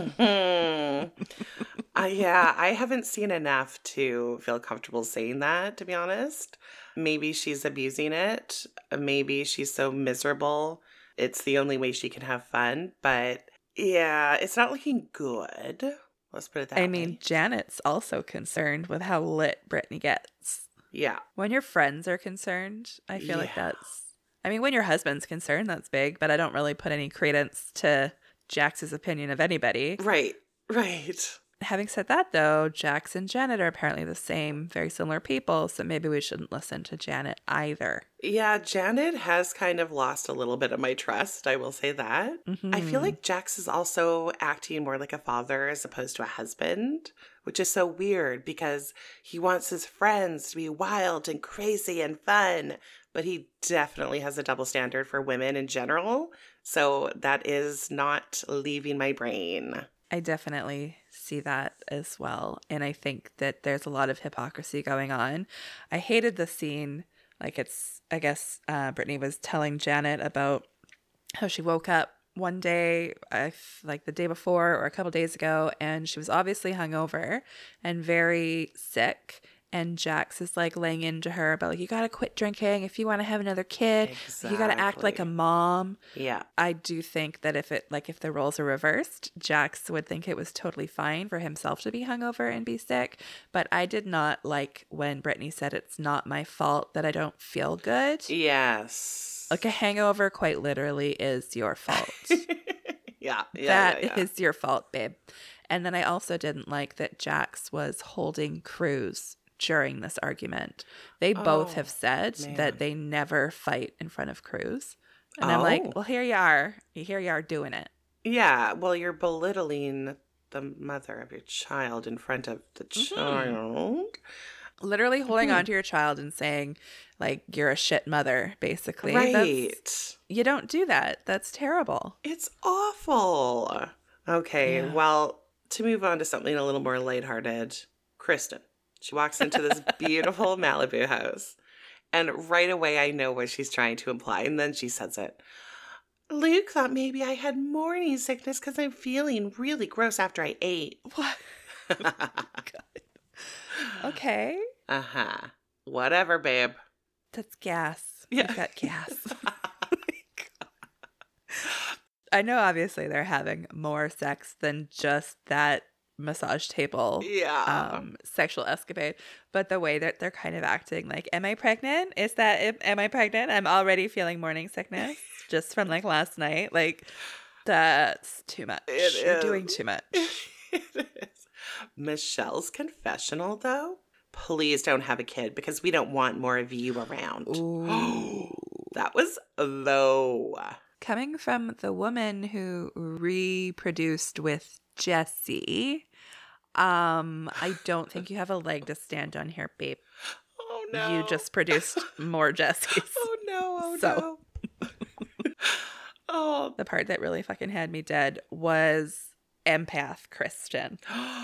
Yeah, I haven't seen enough to feel comfortable saying that, to be honest. Maybe she's abusing it. Maybe she's so miserable. It's the only way she can have fun, but yeah, it's not looking good. Let's put it that way. I mean, Janet's also concerned with how lit Brittany gets. Yeah. When your friends are concerned, I feel like that's... I mean, when your husband's concerned, that's big, but I don't really put any credence to Jax's opinion of anybody. Right. Having said that, though, Jax and Janet are apparently the same, very similar people, so maybe we shouldn't listen to Janet either. Yeah, Janet has kind of lost a little bit of my trust, I will say that. Mm-hmm. I feel like Jax is also acting more like a father as opposed to a husband, which is so weird because he wants his friends to be wild and crazy and fun, but he definitely has a double standard for women in general, so that is not leaving my brain. I definitely see that as well. And I think that there's a lot of hypocrisy going on. I hated the scene. Like, I guess Brittany was telling Janet about how she woke up one day, like the day before or a couple days ago, and she was obviously hungover and very sick. And Jax is like laying into her about like, you got to quit drinking if you want to have another kid. Exactly. You got to act like a mom. Yeah. I do think that if the roles are reversed, Jax would think it was totally fine for himself to be hungover and be sick. But I did not like when Brittany said it's not my fault that I don't feel good. Yes. Like, a hangover quite literally is your fault. Yeah. That is your fault, babe. And then I also didn't like that Jax was holding Cruz during this argument. They both have said that they never fight in front of Cruz. And I'm like, well, here you are. Here you are doing it. Yeah, well, you're belittling the mother of your child in front of the child. Literally holding on to your child and saying, like, you're a shit mother, basically. Right. You don't do that. That's terrible. It's awful. Okay, Yeah. well, to move on to something a little more lighthearted, Kristen. She walks into this beautiful Malibu house, and right away I know what she's trying to imply, and then she says it. Luke thought maybe I had morning sickness because I'm feeling really gross after I ate. What? Okay. Uh-huh. Whatever, babe. That's gas. Yeah. You've got gas. I know obviously they're having more sex than just that massage table Yeah. sexual escapade, but the way that they're kind of acting like, am I pregnant? Am I pregnant? I'm already feeling morning sickness just from like last night. Like, that's too much. You're doing too much. It is. Michelle's confessional, though. Please don't have a kid because we don't want more of you around. Ooh. That was low. Coming from the woman who reproduced with Jesse, I don't think you have a leg to stand on here, babe. Oh, no. You just produced more Jessies. Oh, no. Oh, So- no. Oh. The part that really fucking had me dead was empath Kristen.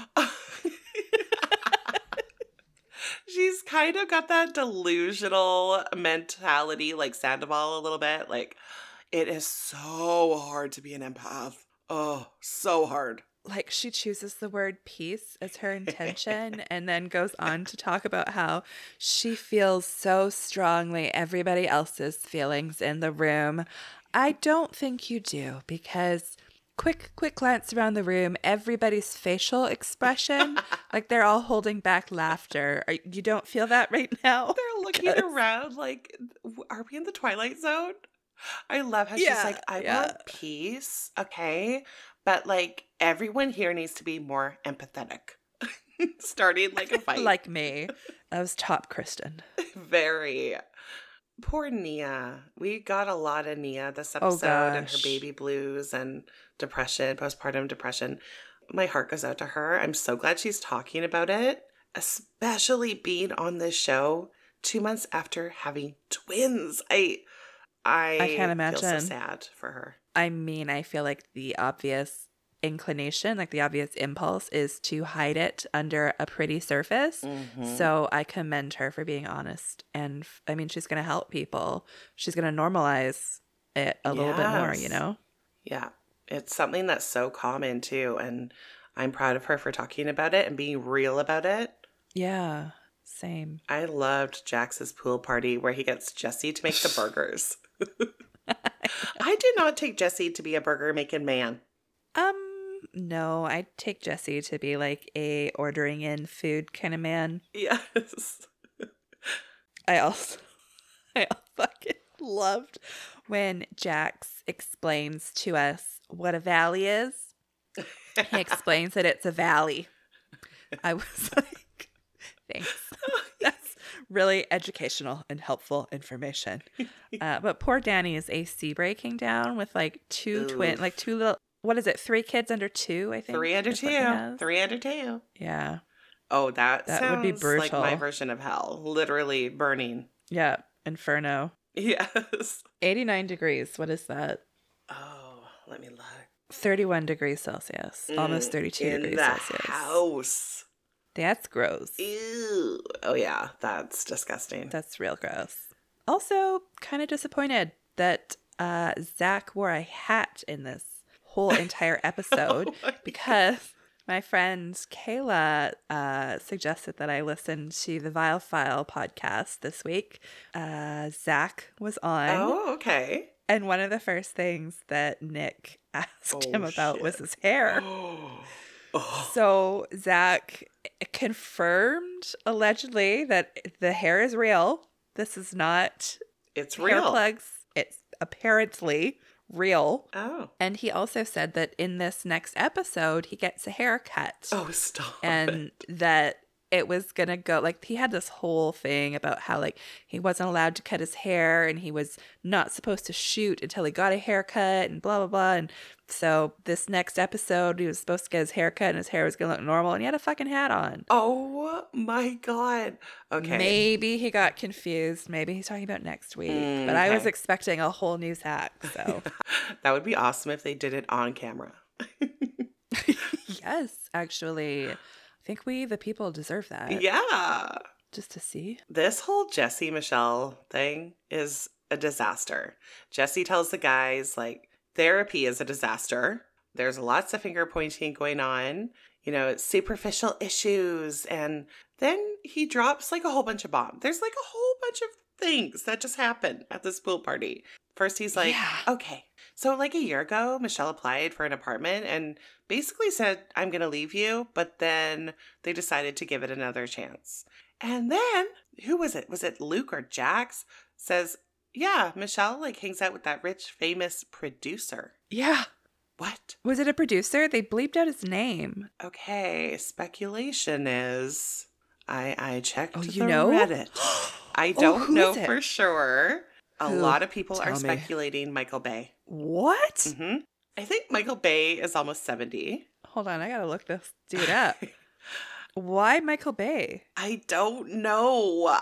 She's kind of got that delusional mentality, like Sandoval a little bit. Like, it is so hard to be an empath. Oh, so hard. Like, she chooses the word peace as her intention and then goes on to talk about how she feels so strongly everybody else's feelings in the room. I don't think you do, because quick glance around the room, everybody's facial expression, like they're all holding back laughter. You don't feel that right now? They're looking around like, are we in the Twilight Zone? I love how she's like, I want peace, okay? But like, everyone here needs to be more empathetic. Starting like a fight. Like me. That was top Kristen. Very. Poor Nia. We got a lot of Nia this Oh, episode and her gosh. baby blues and depression, postpartum depression. My heart goes out to her. I'm so glad she's talking about it, especially being on this show 2 months after having twins. I can't imagine. feel so sad for her. I mean, I feel like the obvious inclination, like the obvious impulse, is to hide it under a pretty surface. Mhm. So I commend her for being honest. And I mean, she's going to help people. She's going to normalize it a little bit more, you Yes. know? Yeah. It's something that's so common too. And I'm proud of her for talking about it and being real about it. Yeah, same. I loved Jax's pool party where he gets Jesse to make the burgers. I did not take Jesse to be a burger making man. No, I'd take Jesse to be like a ordering in food kind of man. Yes. I fucking loved when Jax explains to us what a valley is. He explains that it's a valley. I was like, thanks. That's really educational and helpful information. But poor Danny is AC breaking down with like two little, what is it? 3 kids under 2, I think. 3 under is what he has. 2. 3 under 2. Yeah. Oh, that That sounds would be like my brutal. version of hell. Literally burning. Yeah. Inferno. Yes. 89 degrees. What is that? Oh, let me look. 31 degrees Celsius. Almost 32 In degrees the Celsius. house. That's gross. Ew. Oh, yeah. That's disgusting. That's real gross. Also, kind of disappointed that Zach wore a hat in this whole entire episode Oh my because my friend Kayla suggested that I listen to the Vile File podcast this week. Zach was on. Oh, okay. And one of the first things that Nick asked him about was his hair. Oh. So Zach confirmed allegedly that the hair is real. This is not It's hair real. plugs. It's apparently real. Oh. And he also said that in this next episode, he gets a haircut. Oh, stop And it. that it was going to go, like, he had this whole thing about how, like, he wasn't allowed to cut his hair and he was not supposed to shoot until he got a haircut and blah, blah, blah. And so this next episode, he was supposed to get his haircut and his hair was going to look normal and he had a fucking hat on. Oh, my God. Okay. Maybe he got confused. Maybe he's talking about next week. But I was Okay. expecting a whole new Zach, so. That would be awesome if they did it on camera. guess, actually. I think we, the people, deserve that. Yeah. Just to see. This whole Jesse Michelle thing is a disaster. Jesse tells the guys, like, therapy is a disaster. There's lots of finger pointing going on. You know, it's superficial issues. And then he drops like a whole bunch of bombs. There's like a whole bunch of things that just happened at this pool party. First, he's like, okay. So like a year ago, Michelle applied for an apartment and basically said, I'm going to leave you. But then they decided to give it another chance. And then, who was it? Was it Luke or Jax? Says, yeah, Michelle like hangs out with that rich, famous producer. Yeah. What? Was it a producer? They bleeped out his name. Okay, speculation is I checked the know? Reddit. I don't know is it? for sure. A Who? lot of people Tell are me. speculating Michael Bay. What? Mm-hmm. I think Michael Bay is almost 70. Hold on, I gotta look this dude up. Why Michael Bay? I don't know.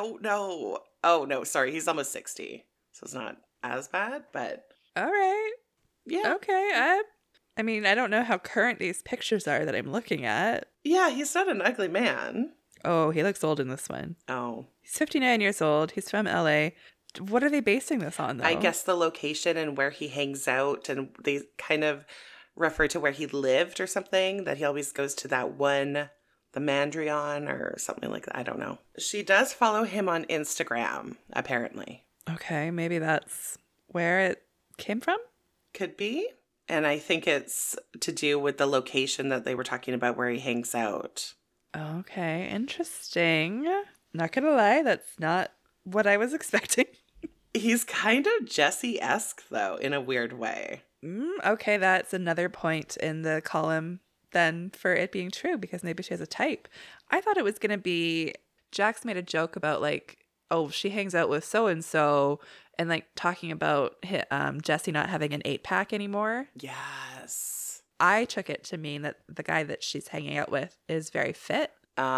Oh, no, sorry. He's almost 60. So it's not as bad, but All right. yeah. Okay. I mean, I don't know how current these pictures are that I'm looking at. Yeah, he's not an ugly man. Oh, he looks old in this one. Oh. He's 59 years old. He's from LA. What are they basing this on, though? I guess the location and where he hangs out, and they kind of refer to where he lived or something, that he always goes to that one, the Mandrion or something like that. I don't know. She does follow him on Instagram, apparently. Okay, maybe that's where it came from? Could be. And I think it's to do with the location that they were talking about where he hangs out. Okay, interesting. Not gonna lie, that's not what I was expecting. He's kind of Jesse-esque, though, in a weird way. Okay, that's another point in the column then for it being true, because maybe she has a type. I thought it was going to be, Jax made a joke about like, oh, she hangs out with so-and-so, and like talking about Jesse not having an 8-pack anymore. Yes. I took it to mean that the guy that she's hanging out with is very fit.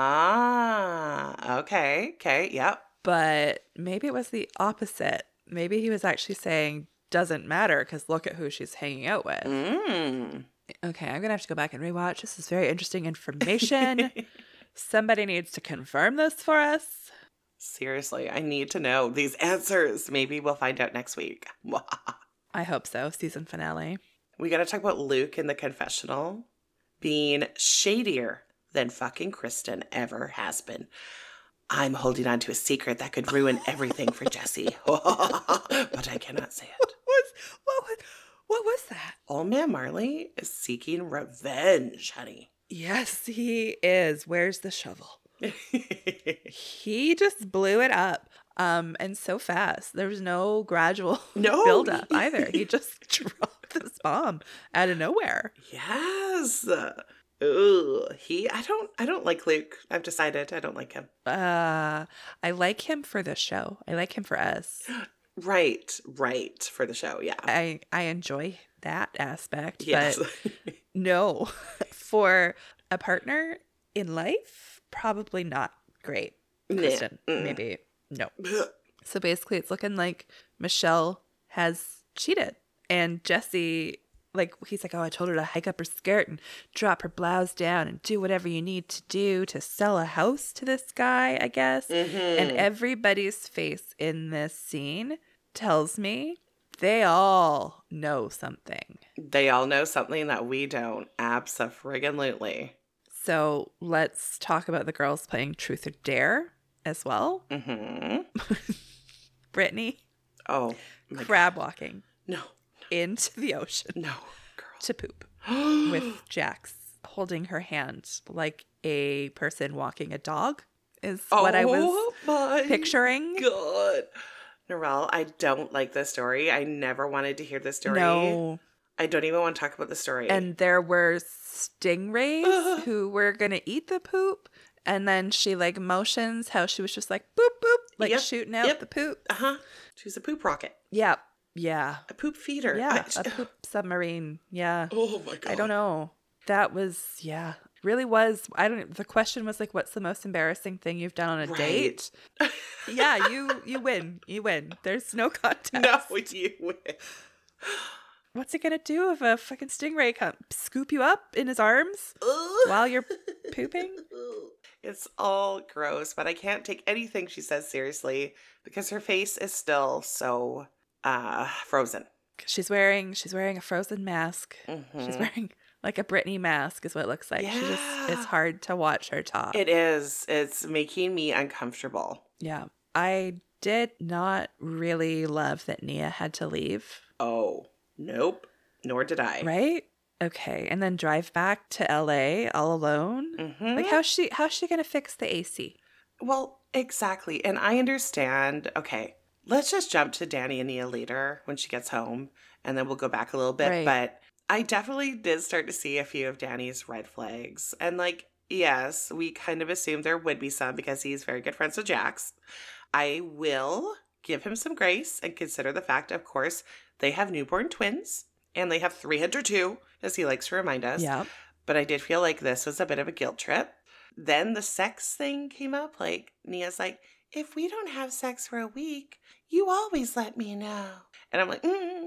Ah, okay. Okay, yep. But maybe it was the opposite. Maybe he was actually saying, doesn't matter because look at who she's hanging out with. Okay, I'm going to have to go back and rewatch. This is very interesting information. Somebody needs to confirm this for us. Seriously, I need to know these answers. Maybe we'll find out next week. I hope so. Season finale. We got to talk about Luke in the confessional being shadier than fucking Kristen ever has been. I'm holding on to a secret that could ruin everything for Jesse. But I cannot say it. What was that? Old Man Marley is seeking revenge, honey. Yes, he is. Where's the shovel? He just blew it up. And so fast. There was no gradual build up either. He just dropped this bomb out of nowhere. Yes. Ooh, I don't like Luke. I've decided I don't like him. I like him for the show. I like him for us. Right. For the show, yeah. I enjoy that aspect. Yes. But no, for a partner in life, probably not great. Kristen, maybe no. So basically, it's looking like Michelle has cheated, and Jesse, like, he's like, oh, I told her to hike up her skirt and drop her blouse down and do whatever you need to do to sell a house to this guy, I guess. And everybody's face in this scene tells me they all know something. They all know something that we don't. Abso-friggin-lutely. So let's talk about the girls playing Truth or Dare as well. Brittany. Oh. Crab walking. No. Into the ocean. No, girl. To poop. With Jax holding her hand like a person walking a dog is what I was picturing. God. Norelle, I don't like this story. I never wanted to hear this story. No. I don't even want to talk about the story. And there were stingrays who were going to eat the poop. And then she like motions how she was just like boop, boop, like shooting out the poop. She was a poop rocket. Yep. Yeah. A poop feeder. Yeah. A poop submarine. Yeah. Oh my God. I don't know. That was, yeah. Really was. The question was like, what's the most embarrassing thing you've done on a date? Yeah, you win. You win. There's no contest. No, you win. What's he gonna do if a fucking stingray scoop you up in his arms while you're pooping? It's all gross, but I can't take anything she says seriously because her face is still so frozen. She's wearing a frozen mask. She's Mm-hmm. wearing like a Britney mask is what it looks like. Yeah. It's hard to watch her talk. It is. It's making me uncomfortable. Yeah. I did not really love that Nia had to leave. Oh, nope. Nor did I. Right? Okay. And then drive back to LA all alone. Mm-hmm. Like how's she gonna fix the AC? Well, exactly. And I understand. Okay, let's just jump to Danny and Nia later when she gets home, and then we'll go back a little bit. Right. But I definitely did start to see a few of Danny's red flags. And, like, yes, we kind of assumed there would be some because he's very good friends with Jax. I will give him some grace and consider the fact, of course, they have newborn twins and they have 302, as he likes to remind us. Yeah. But I did feel like this was a bit of a guilt trip. Then the sex thing came up. Like, Nia's like, if we don't have sex for a week, you always let me know. And I'm like,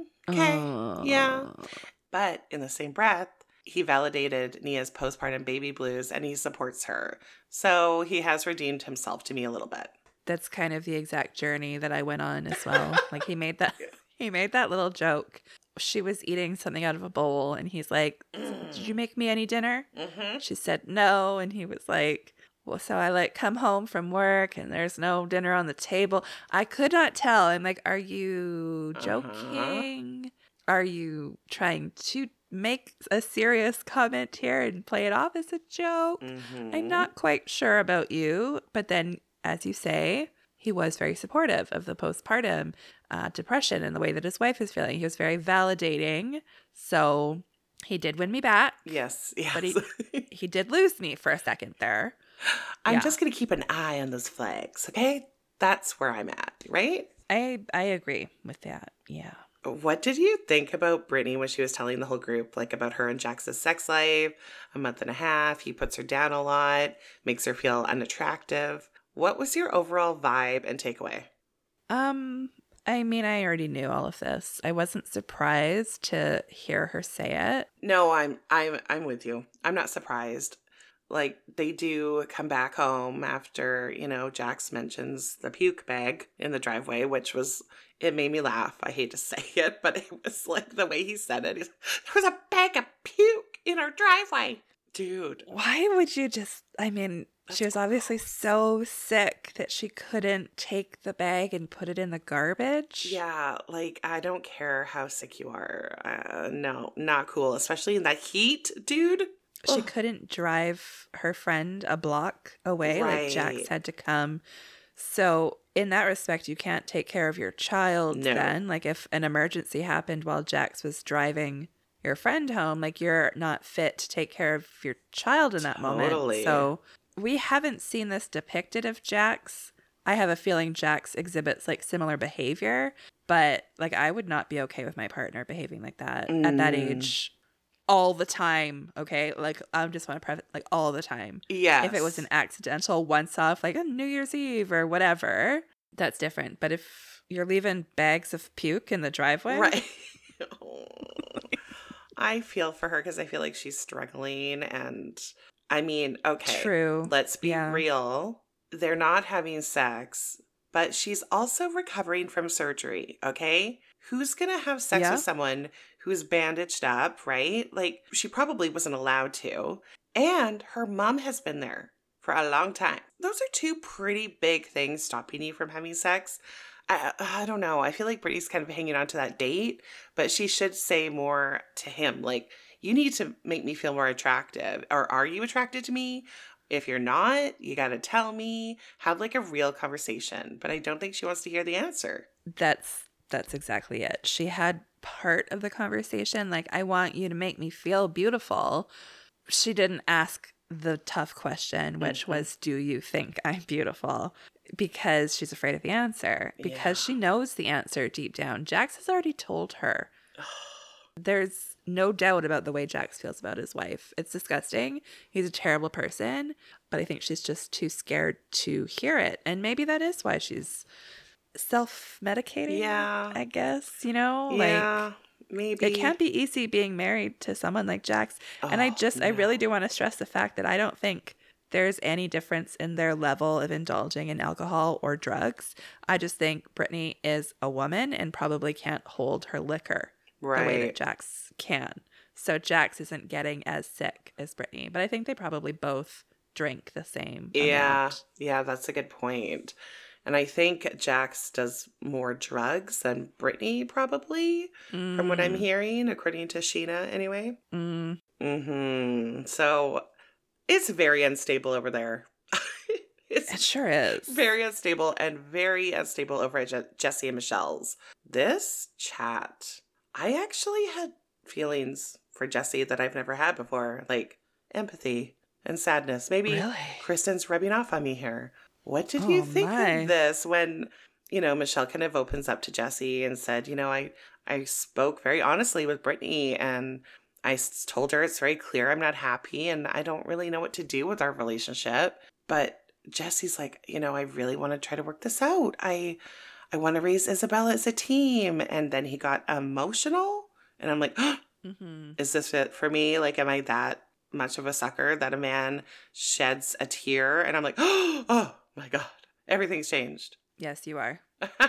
okay, yeah. But in the same breath, he validated Nia's postpartum baby blues and he supports her. So he has redeemed himself to me a little bit. That's kind of the exact journey that I went on as well. Like he made that little joke. She was eating something out of a bowl and he's like, did you make me any dinner? Mm-hmm. She said no. And he was like, well, so I like come home from work and there's no dinner on the table. I could not tell. I'm like, are you joking? Are you trying to make a serious comment here and play it off as a joke? Mm-hmm. I'm not quite sure about you. But then, as you say, he was very supportive of the postpartum depression and the way that his wife is feeling. He was very validating. So he did win me back. Yes. But he did lose me for a second there. I'm Yeah. just going to keep an eye on those flags, okay? That's where I'm at, right? I agree with that. Yeah. What did you think about Brittany when she was telling the whole group, like, about her and Jax's sex life, a month and a half? He puts her down a lot, makes her feel unattractive. What was your overall vibe and takeaway? I mean, I already knew all of this. I wasn't surprised to hear her say it. No, I'm with you. I'm not surprised. Like, they do come back home after, Jax mentions the puke bag in the driveway, it made me laugh. I hate to say it, but it was like the way he said it. There was a bag of puke in our driveway. Dude. Why would you she was obviously so sick that she couldn't take the bag and put it in the garbage. Yeah, like, I don't care how sick you are. No, not cool, especially in that heat, dude. She couldn't drive her friend a block away. Right. Like Jax had to come. So in that respect, you can't take care of your child then. Like if an emergency happened while Jax was driving your friend home, like you're not fit to take care of your child in that moment. So we haven't seen this depicted of Jax. I have a feeling Jax exhibits like similar behavior, but like I would not be okay with my partner behaving like that at that age. All the time, okay? Like, I just want to preface, like, all the time. Yes. If it was an accidental once-off, like a New Year's Eve or whatever, that's different. But if you're leaving bags of puke in the driveway... Right. I feel for her because I feel like she's struggling. And, I mean, okay. True. Let's be real. They're not having sex, but she's also recovering from surgery, okay? Who's going to have sex with someone who's bandaged up, right? Like, she probably wasn't allowed to. And her mom has been there for a long time. Those are two pretty big things stopping you from having sex. I don't know. I feel like Brittany's kind of hanging on to that date, but she should say more to him. Like, you need to make me feel more attractive. Or are you attracted to me? If you're not, you got to tell me. Have like a real conversation. But I don't think she wants to hear the answer. That's exactly it. She had part of the conversation, like, I want you to make me feel beautiful. She didn't ask the tough question, which was, do you think I'm beautiful? Because she's afraid of the answer. Because she knows the answer deep down. Jax has already told her. There's no doubt about the way Jax feels about his wife. It's disgusting. He's a terrible person. But I think she's just too scared to hear it. And maybe that is why she's self-medicating, I guess, Yeah. maybe. It can't be easy being married to someone like Jax. And Oh, I really no. do want to stress the fact that I don't think there's any difference in their level of indulging in alcohol or drugs. I just think Brittany is a woman and probably can't hold her liquor the way that Right. Jax can. So Jax isn't getting as sick as Brittany, but I think they probably both drink the same Yeah. amount. Yeah, that's a good point. And I think Jax does more drugs than Brittany, probably, from what I'm Mm, hearing, according to Sheena, anyway. mm, So it's very unstable over there. It's it sure is. very unstable and very unstable over at Jesse and Michelle's. This chat, I actually had feelings for Jesse that I've never had before, like empathy and sadness. Maybe Really? Kristen's rubbing off on me here. What did you Oh think of my. this when, Michelle kind of opens up to Jesse and said, I spoke very honestly with Brittany and told her it's very clear I'm not happy and I don't really know what to do with our relationship. But Jesse's like, I really want to try to work this out. I want to raise Isabella as a team. And then he got emotional. And I'm like, Hmm. is this it for me? Like, am I that much of a sucker that a man sheds a tear? And I'm like, oh my God, everything's changed. Yes, you are.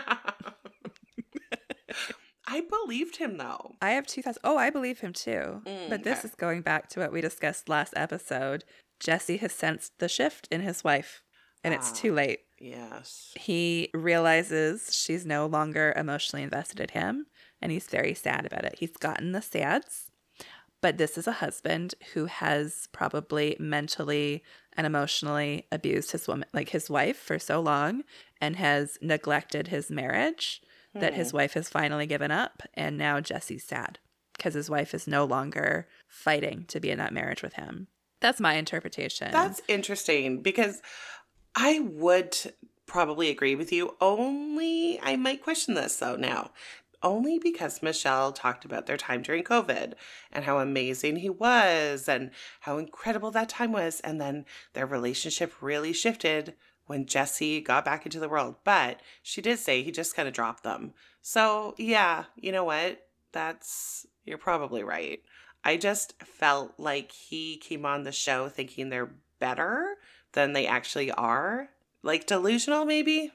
I believed him though. I have 2,000. Oh, I believe him too. But Okay. this is going back to what we discussed last episode. Jesse has sensed the shift in his wife, and it's too late. Yes. He realizes she's no longer emotionally invested in him, and he's very sad about it. He's gotten the sads, but this is a husband who has probably mentally and emotionally abused his wife for so long, and has neglected his marriage that his wife has finally given up, and now Jesse's sad because his wife is no longer fighting to be in that marriage with him. That's my interpretation. That's interesting because I would probably agree with you. Only, I might question this though now. Only because Michelle talked about their time during COVID and how amazing he was and how incredible that time was. And then their relationship really shifted when Jesse got back into the world. But she did say he just kind of dropped them. So, yeah, you know what? You're probably right. I just felt like he came on the show thinking they're better than they actually are. Like delusional, maybe,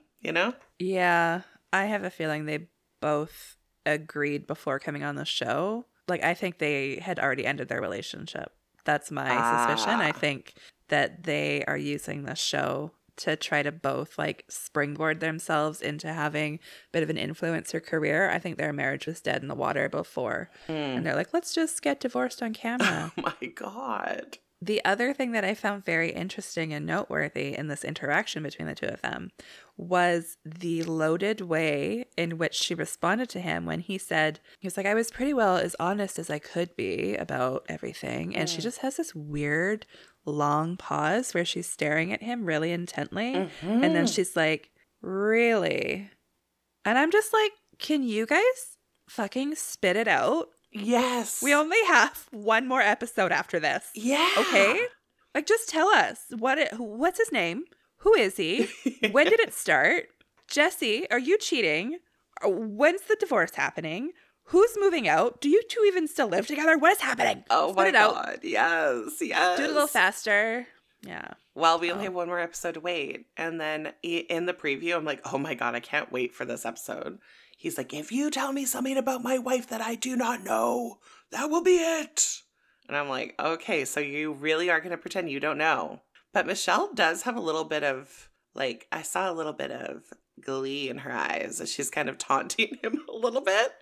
Yeah, I have a feeling they both agreed before coming on the show. Like, I think they had already ended their relationship. That's my suspicion. I Ah, think that they are using the show to try to both like springboard themselves into having a bit of an influencer career. I think their marriage was dead in the water before. And they're like, let's just get divorced on camera. oh my God. The other thing that I found very interesting and noteworthy in this interaction between the two of them was the loaded way in which she responded to him when he was like, I was pretty well as honest as I could be about everything. And she just has this weird long pause where she's staring at him really intently. And then she's like, really? And I'm just like, can you guys fucking spit it out? Yes. We only have one more episode after this. Yeah. Okay? Like, just tell us what's his name? Who is he? When did it start? Jesse, are you cheating? When's the divorce happening? Who's moving out? Do you two even still live together? What is happening? Oh Spit my it out. God. Yes. Yes. Do it a little faster. Yeah. Well, we only have one more episode to wait. And then in the preview, I'm like, oh my God, I can't wait for this episode. He's like, if you tell me something about my wife that I do not know, that will be it. And I'm like, okay, so you really are going to pretend you don't know. But Michelle does have a little bit of, like, I saw a little bit of glee in her eyes as she's kind of taunting him a little bit.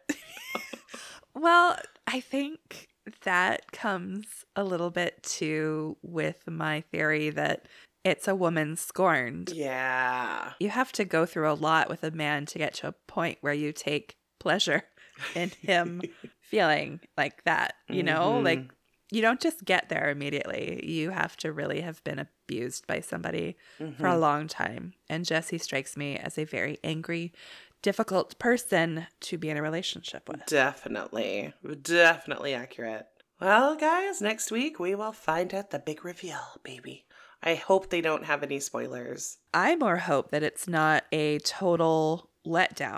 Well, I think that comes a little bit too with my theory that it's a woman scorned. Yeah. You have to go through a lot with a man to get to a point where you take pleasure in him feeling like that, Like, you don't just get there immediately. You have to really have been abused by somebody for a long time. And Jesse strikes me as a very angry, difficult person to be in a relationship with. Definitely. Definitely accurate. Well, guys, next week we will find out the big reveal, baby. I hope they don't have any spoilers. I more hope that it's not a total letdown.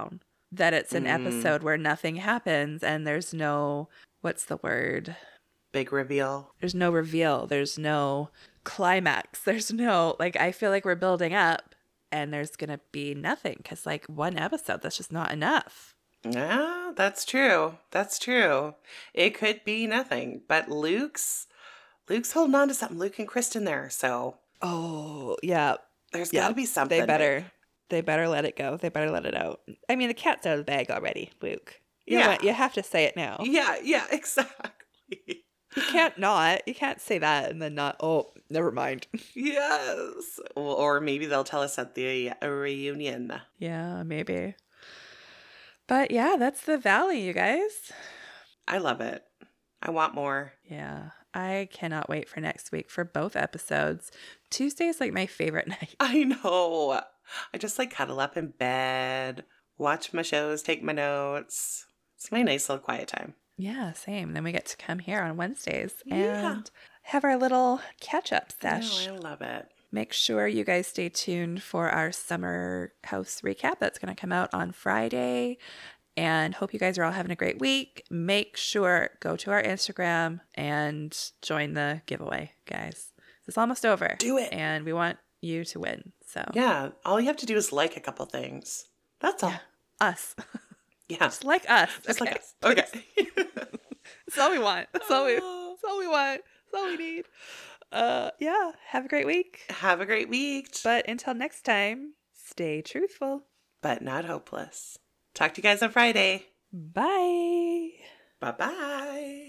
that it's an Mm, episode where nothing happens and there's no, what's the word? big reveal. There's no reveal. There's no climax. There's no, like, I feel like we're building up and there's going to be nothing because, like, one episode, that's just not enough. Yeah, that's true. That's true. It could be nothing, but Luke's holding on to something. Luke and Kristen there, so Oh, yeah. there's got Yeah. to be something. They better let it go. They better let it out. I mean, the cat's out of the bag already, Luke. Yeah. You have to say it now. Yeah, exactly. You can't not. You can't say that and then not, oh, never mind. Yes. Or maybe they'll tell us at the reunion. Yeah, maybe. But yeah, that's the Valley, you guys. I love it. I want more. Yeah, I cannot wait for next week for both episodes. Tuesday is like my favorite night. I know. I just like cuddle up in bed, watch my shows, take my notes. It's my nice little quiet time. Yeah, same. Then we get to come here on Wednesdays Yeah. and have our little catch-up I sesh. know, I love it. Make sure you guys stay tuned for our summer house recap that's going to come out on Friday. And hope you guys are all having a great week. Make sure go to our Instagram and join the giveaway, guys. It's almost over. Do it. And we want you to win. So Yeah, all you have to do is like a couple things. That's all. us. Yeah. Just like us. Just Okay. like us. Okay. That's all we want. That's all we want. That's all we need. Yeah. Have a great week. Have a great week. But until next time, stay truthful. But not hopeless. Talk to you guys on Friday. Bye. Bye-bye.